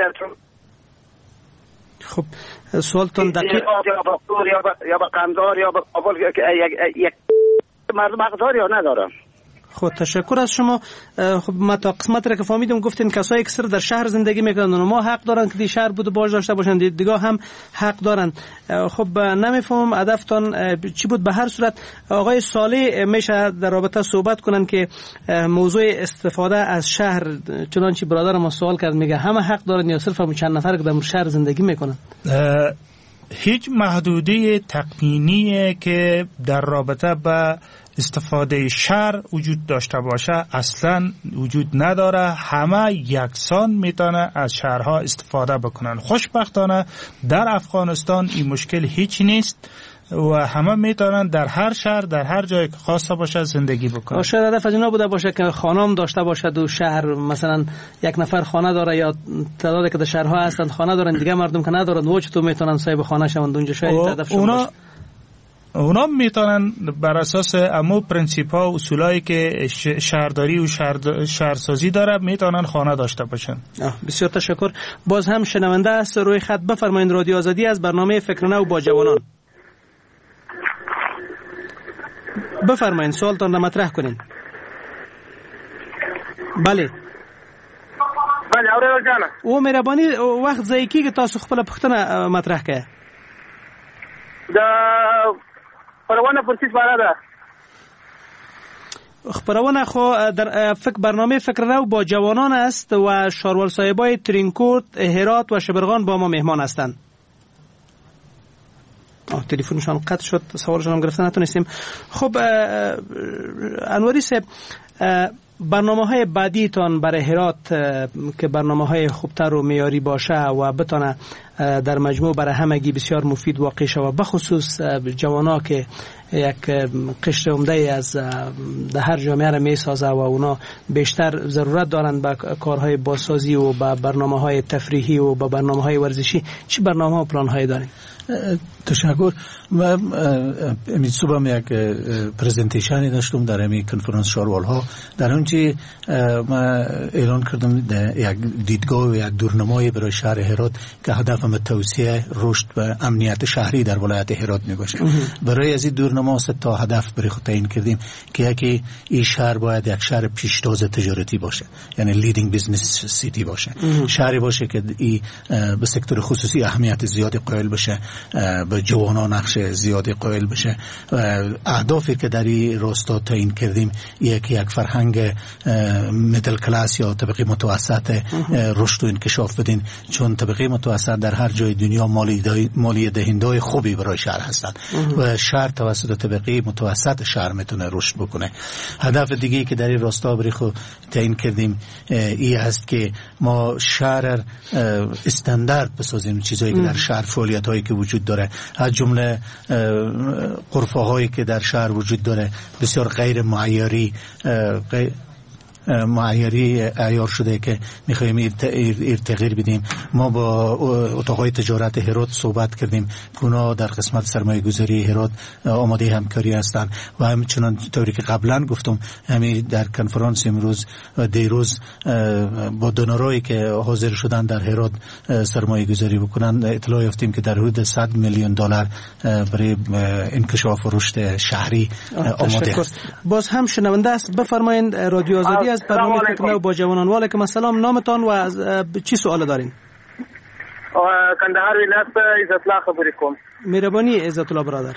خب سوالتون دقیق یا با قندار یا با کابل یک مردم حق دار یا ندارن. خب تشکر از شما. خب ما تا قسمت را که فهمیدم گفتین کسایی که سر در شهر زندگی میکنن و ما حق دارن که دی شهر بود باج داشته باشن، دیگه هم حق دارن. خب نمیفهمم هدفتان چی بود. به هر صورت آقای صالح میشه در رابطه صحبت کنن که موضوع استفاده از شهر، چنانچه برادر ما سوال کرد میگه همه حق دارن یا صرف هم چند نفر که در شهر زندگی میکنن؟ هیچ محدوده تقنینی که در رابطه با استفاده شهر وجود داشته باشه اصلا وجود نداره. همه یکسان میتونه از شهرها استفاده بکنن. خوشبختانه در افغانستان این مشکل هیچ نیست و همه میتونن در هر شهر در هر جای که خواسته باشه زندگی بکنن. شاید هدف از اینا بوده باشه که خانم داشته باشه دو شهر، مثلا یک نفر خانه داره یا تعدادی که در شهرها هستند خانه دارن، دیگه مردم که ندارن و چطور میتونن صاحب خانه شوند اونجا؟ شاید هدفشون باشه. اونا میتونن بر اساس امو پرنسیپ ها و اصولایی که شهرداری و شهرسازی داره میتونن خانه داشته باشن. بسیار تشکر. باز هم شنونده است روی خط. بفرمایید. رادیو آزادی از برنامه فکر نو با جوانان. بفرمایید سوالتان را مطرح کنین. بله اوره جانه او مهربانی وقت ضایع کیږي، تاسو خپل پوښتنه مطرح کړئ. د خبرونه پرسیز باره ده. خبرونه خو در برنامه فکر رو با جوانان است و شاروال صاحبای ترینکوت، هرات و شبرغان با ما مهمان هستند. تلفنشان قطع شد، سوالشان هم گرفته نتونستیم. خب انوری صاحب، برنامه‌های بعدیتان برای هرات که برنامه‌های خوبتر و معیاری باشه و بتونه در مجموع برای همگی بسیار مفید واقع شود، بخصوص جوانا که یک قشر عمده از در هر جامعه را میسازه و اونا بیشتر ضرورت دارند به کارهای بازسازی و به برنامه‌های تفریحی و به برنامه‌های ورزشی، چه برنامه و پلان‌هایی دارین؟ تشکر. من امید صبح یک پرزنتیشنی داشتم در امی کنفرانس شاروال ها، در اون چی من اعلان کردم یک دیدگاه و یک دورنمای برای شهر هرات که هدف هم توسعه رشد و امنیت شهری در ولایت هرات می باشه. برای از این دورنما سه تا هدف برای خود تعیین کردیم که یکی این شهر باید یک شهر پیشتاز تجارتی باشه، یعنی لیدینگ بیزنس سیتی باشه، شهری باشه که این به سکتور خصوصی اهمیت زیادی قائل بشه، به جوانان نقش زیادی قائل بشه. اهدافی که در این راستا تعیین کردیم یک فرهنگ میدل کلاس یا طبقه متوسط رشد و انکشاف بدین، چون طبقه متوسط در هر جای دنیا مالی دهنده خوبی برای شهر هستند و شهر توسط طبقه متوسط شهر میتونه رشد بکنه. هدف دیگه که در این راستا برای خود تعیین کردیم این است که ما شهر استاندارد بسازیم، چیزایی که در شهر فعالیت هایی که وجود داره، از جمله غرفه هایی که در شهر وجود داره بسیار غیر معیاری معیاری عیار شده که میخوایم تغییر بدیم. ما با اتاقهای تجارت هرات صحبت کردیم که اونا در قسمت سرمایه گذاری هرات آماده همکاری هستند و همچنان طوری که قبلا گفتم همین در کنفرانس امروز دیروز با دونورایی که حاضر شدن در هرات سرمایه گذاری بکنن اطلاع یافتیم که در حدود 100 میلیون دلار برای انکشاف و رشد شهری آماده است. باز هم شنونده است، بفرمایید. رادیو آزادی از برنامه فکر با جوانان. و علیکم السلام. نامتان و از چی سوال دارین؟ کندهار ولایت عزت الله خبرې کوم. مهرباني عزت الله برادر.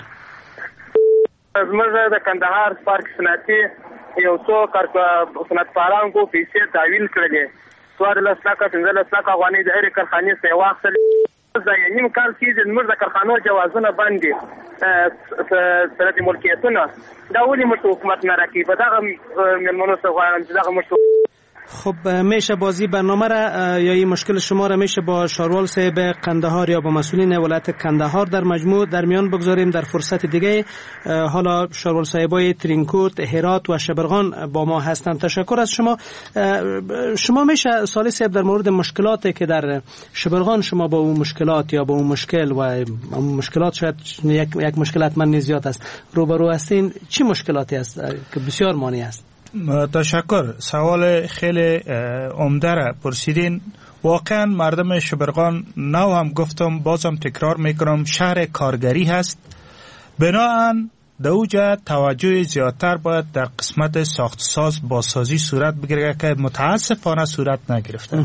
زموږ د کندهار پارک صنعتي یو څو صنعتکاران کو پیسې تعویل کړلې، 14 لکه 15 لکه افغانۍ د هرې کارخانې څخه واخیستل. دا نیم کال کېږي زموږ د کارخانو جوازونه بند دي، سند ملکیتونه. دا ولې موږ حکومت نه راکوي؟ په دغه مېلمنو څخه غواړم چې دغه موږ. خب میشه بازی برنامه را یا این مشکل شما را میشه با شاروال صاحب قندهار یا با مسئولین ولایت قندهار در مجموع در میان بگذاریم در فرصت دیگه. حالا شاروال صاحبای ترینکوت، هرات و شبرغان با ما هستند. تشکر از شما. شما میشه صالح صاحب در مورد مشکلاتی که در شبرغان شما با اون مشکلات یا با اون مشکل و اون مشکلات شاید یک مشکلات من زیاد است روبرو هستین، چی مشکلاتی است که بسیار مانع است؟ تشکر. سوال خیلی عمده را پرسیدین. واقعا مردم شبرغان نو هم گفتم بازم تکرار میکنم شهر کارگری هست، بناهن دوجه توجه زیادتر باید در قسمت ساخت ساز بازسازی صورت بگیره که متاسفانه صورت نگرفته.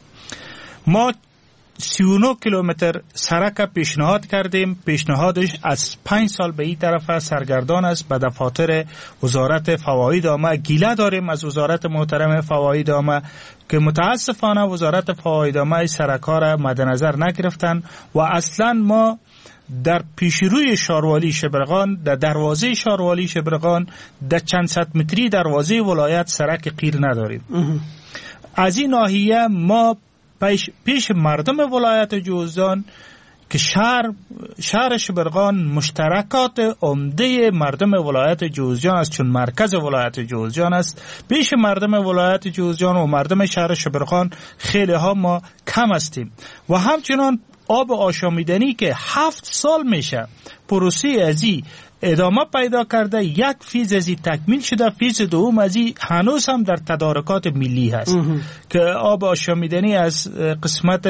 ما 39 کیلومتر سرک پیشنهاد کردیم. پیشنهادش از 5 سال به این طرف سرگردان است. به دفاتر وزارت فواید عامه گیله داریم از وزارت محترم فواید عامه که متاسفانه وزارت فواید عامه سرک‌ها را مد نظر نگرفتن و اصلا ما در پیشروی شاروالی شبرغان، در دروازه شاروالی شبرغان، در چند صد متری دروازه ولایت سرک قیر نداریم. از این ناحیه ما پیش مردم ولایت جوزجان که شهر شبرغان مشترکات عمده مردم ولایت جوزجان است، چون مرکز ولایت جوزجان است. پیش مردم ولایت جوزجان و مردم شهر شبرغان خیلی ها ما کم هستیم و همچنان آب آشامیدنی که 7 سال میشه پروسه ازی ادامه پیدا کرده، 1 فیز ازی تکمیل شده، فیز دوم ازی هنوز هم در تدارکات ملی هست که آب آشامیدنی از قسمت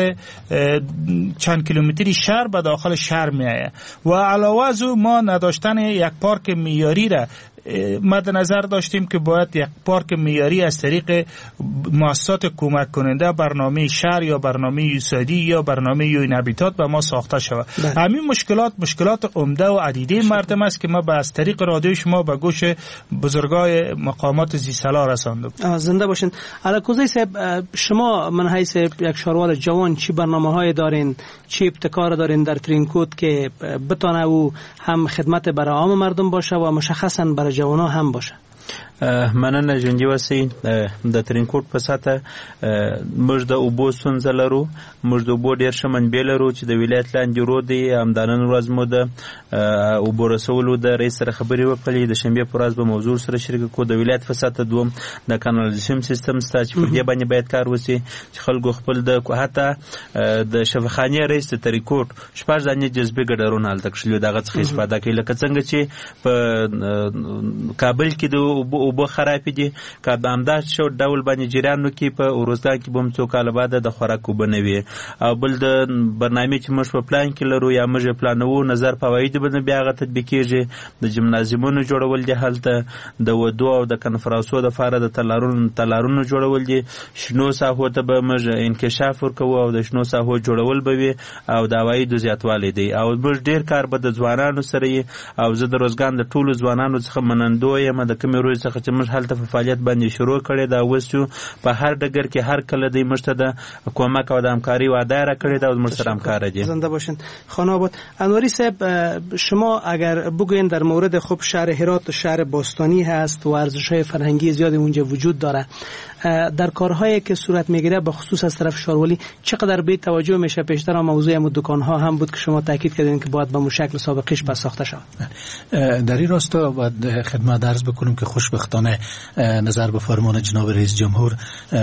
چند کیلومتری شهر به داخل شهر می آید و علاوه از او ما نداشتن یک پارک معیاری را مد نظر داشتیم که باید یک پارک معیاری از طریق مؤسسات کمک کننده، برنامه شهر یا برنامه یوسادی یا برنامه یوین هابیتات به ما ساخته شود. همین مشکلات عمده و عدیده مردم است که ما از طریق رادیو شما به گوش بزرگای مقامات زیصلاح رساندم. زنده باشین. علاکوزی صاحب، شما من حیث یک شاروال جوان چی برنامه‌های دارین، چی ابتکار دارین در ترینکوت که بتونه او هم خدمت برای عام مردم باشه و مشخصا برای جوانا هم باشه؟ مننه ژوندي اوسئ. د ترینکوټ په سطحه موږ د اوبو ستونزه لرو، موږ د اوبو ډېر ښه منبع لرو چې د ولایت لاندې رود دی. همدا نن ورځ مو د اوبو رسولو د رئیس سره خبرې وکړې، د شنبې په ورځ به موضوع سره شریکه کړو. د ولایت په سطحه دوم د کانالیزاسیون سیستم سته چې پر دې باندې باید کار وشي چې خلکو خپل د حتی د شفاخانې رئیس د ترینکوټ 6 ځانې جذبي ګډرونه هلته کښلي دغه څخه استفاده کوي، لکه څنګه چې په کابل کې د اوبو خراب دي که همدا شو ډول باندې جریان وکړي په اروزګان کې به هم څو کاله بعد د خوراک اوبه نه وي. او بل د برنامې چې موږ په پلان کې لرو یا موږ پلانوو نظر فواید به بیا هغه تطبیقېږي. د جمنازیمونو جوړول دي، هلته د ودو او د کنفرانسو دپاره د تالارونو جوړول دي. شنو ساحو ته به موږ انکشاف ورکوو او د شنو ساحو جوړول به وي او د عوایدو زیاتوالی دی. او موږ ډېر کار به د ځوانانو سره یي او زه د روزګان د ټولو ځوانانو څخه منندوی یم د کومې روز څخه چې موږ هلته په فعالیت باندې شروع کړې ده. اوس چې په هر ډګر کې هر کله دی موږ ته د کمک او د همکاري وعده راکړې ده او موږ سره همکاره دي. زنده باشین. خانه آباد. انوری صاحب، شما اگر بگوین در مورد خب شهر هرات شهر باستانی هست و ارزش‌های فرهنگی زیادی اونجا وجود داره، در کارهایی که صورت میگیره به خصوص از طرف شاروالی چقدر به توجه میشه؟ پیشتر موضوع دکان‌ها هم بود که شما تاکید کردین که باید به شکل سابقش پس ساخته شود. در این راستا باید خدمت عرض بکنم که خوشبختانه خوشبختانه نظر به فرمان جناب رئیس جمهور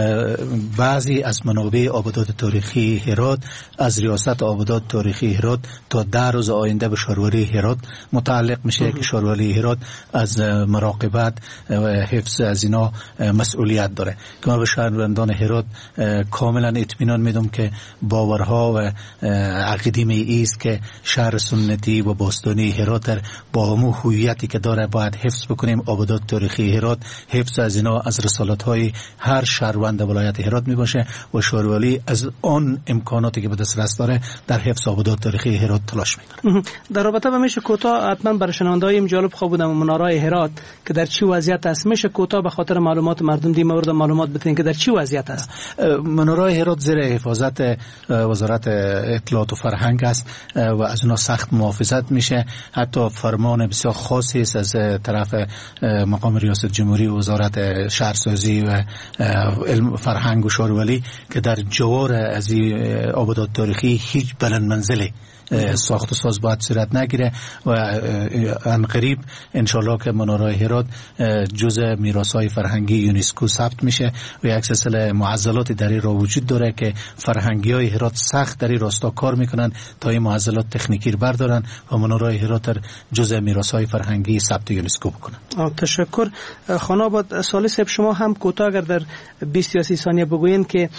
بعضی از منابع آبادات تاریخی هرات از ریاست آبادات تاریخی هرات تا 10 روز آینده به شهرواری هرات متعلق میشه که شهرواری هرات از مراقبت و حفظ از اینا مسئولیت داره که ما به شهروندان هرات کاملا اطمینان میدم که باورها و عقیدیم ایست که شهر سنتی و باستانی هرات با همون هویتی که داره باید حفظ بکنیم. آبادات تاریخی هرات حفظ از اینا از رسالت های هر شهروند ولایت هرات می باشه و شهرواری از آن امکاناتی که به دسترس داره در حفظ آبادات تاریخی هرات تلاش میکنه. در رابطه با میشه کوتاه حتما برای شنونده‌های جالب خواب بودم منارای هرات که در چی وضعیت است، میشه کوتاه به خاطر معلومات مردم دی مورد معلومات بتین که در چی وضعیت است؟ منارای هرات زیر حفاظت وزارت اطلاعات و فرهنگ است و از اونها سخت محافظت میشه. حتی فرمان بسیار خاصی است از طرف مقام ریاست جمهوری و وزارت شهرسازی و علم فرهنگ و شهروری که در جوار از آبادات تاریخی هیچ بلند منزله ساخت و ساز باید صورت نگیره و ان قریب انشالله که منارای هرات جزء میراث‌های فرهنگی یونسکو ثبت میشه و یک سلسله معضلات در این را وجود داره که فرهنگی‌های هرات سخت در این راستا کار میکنن تا این معضلات تکنیکی رو بردارن و منارای هرات جزء میراث‌های فرهنگی ثبت یونسکو بکنن. تشکر. خانم آباد سالی صاحب، شما هم کوتاه اگر در 20 یا 30 ثانیه بگوین که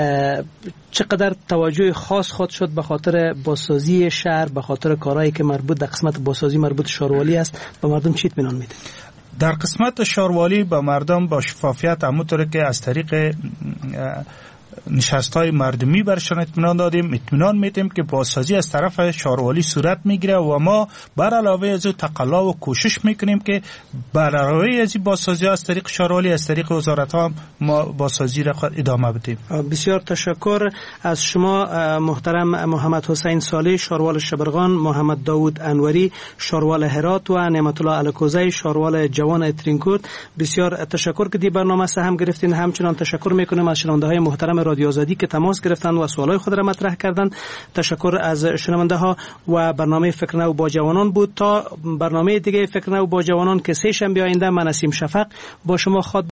چقدر توجه خاص خود شد به خاطر بازسازی شهر، به خاطر کارهایی که مربوط در قسمت بازسازی مربوط شهروالی است، به مردم چی اطمینان میده؟ در قسمت شهروالی به مردم با شفافیت همونطور که از طریق نشست‌های مردمی برشان اطمینان دادیم، اطمینان میدیم که بازسازی از طرف شهروالی صورت میگیره و ما بر علاوه از تقلا و کوشش میکنیم که بر علاوه از بازسازی از طریق شهروالی از طریق وزارت ها ما بازسازی را ادامه بدیم. بسیار تشکر از شما محترم محمد حسین صالح شهروال شبرغان، محمد داوود انوری شهروال هرات و نعمت الله الکوزی شهروال جوان اترینکوت. بسیار تشکر که دی برنامه سهم گرفتین. همچنان تشکر میکنیم از شنونده‌های محترم رادیو آزادی که تماس گرفتند و سوالای خود را مطرح کردند. تشکر از شنونده ها و برنامه فکر نو با جوانان بود. تا برنامه دیگه فکر نو با جوانان که 3 شنبه آینده من نسیم شفق با شما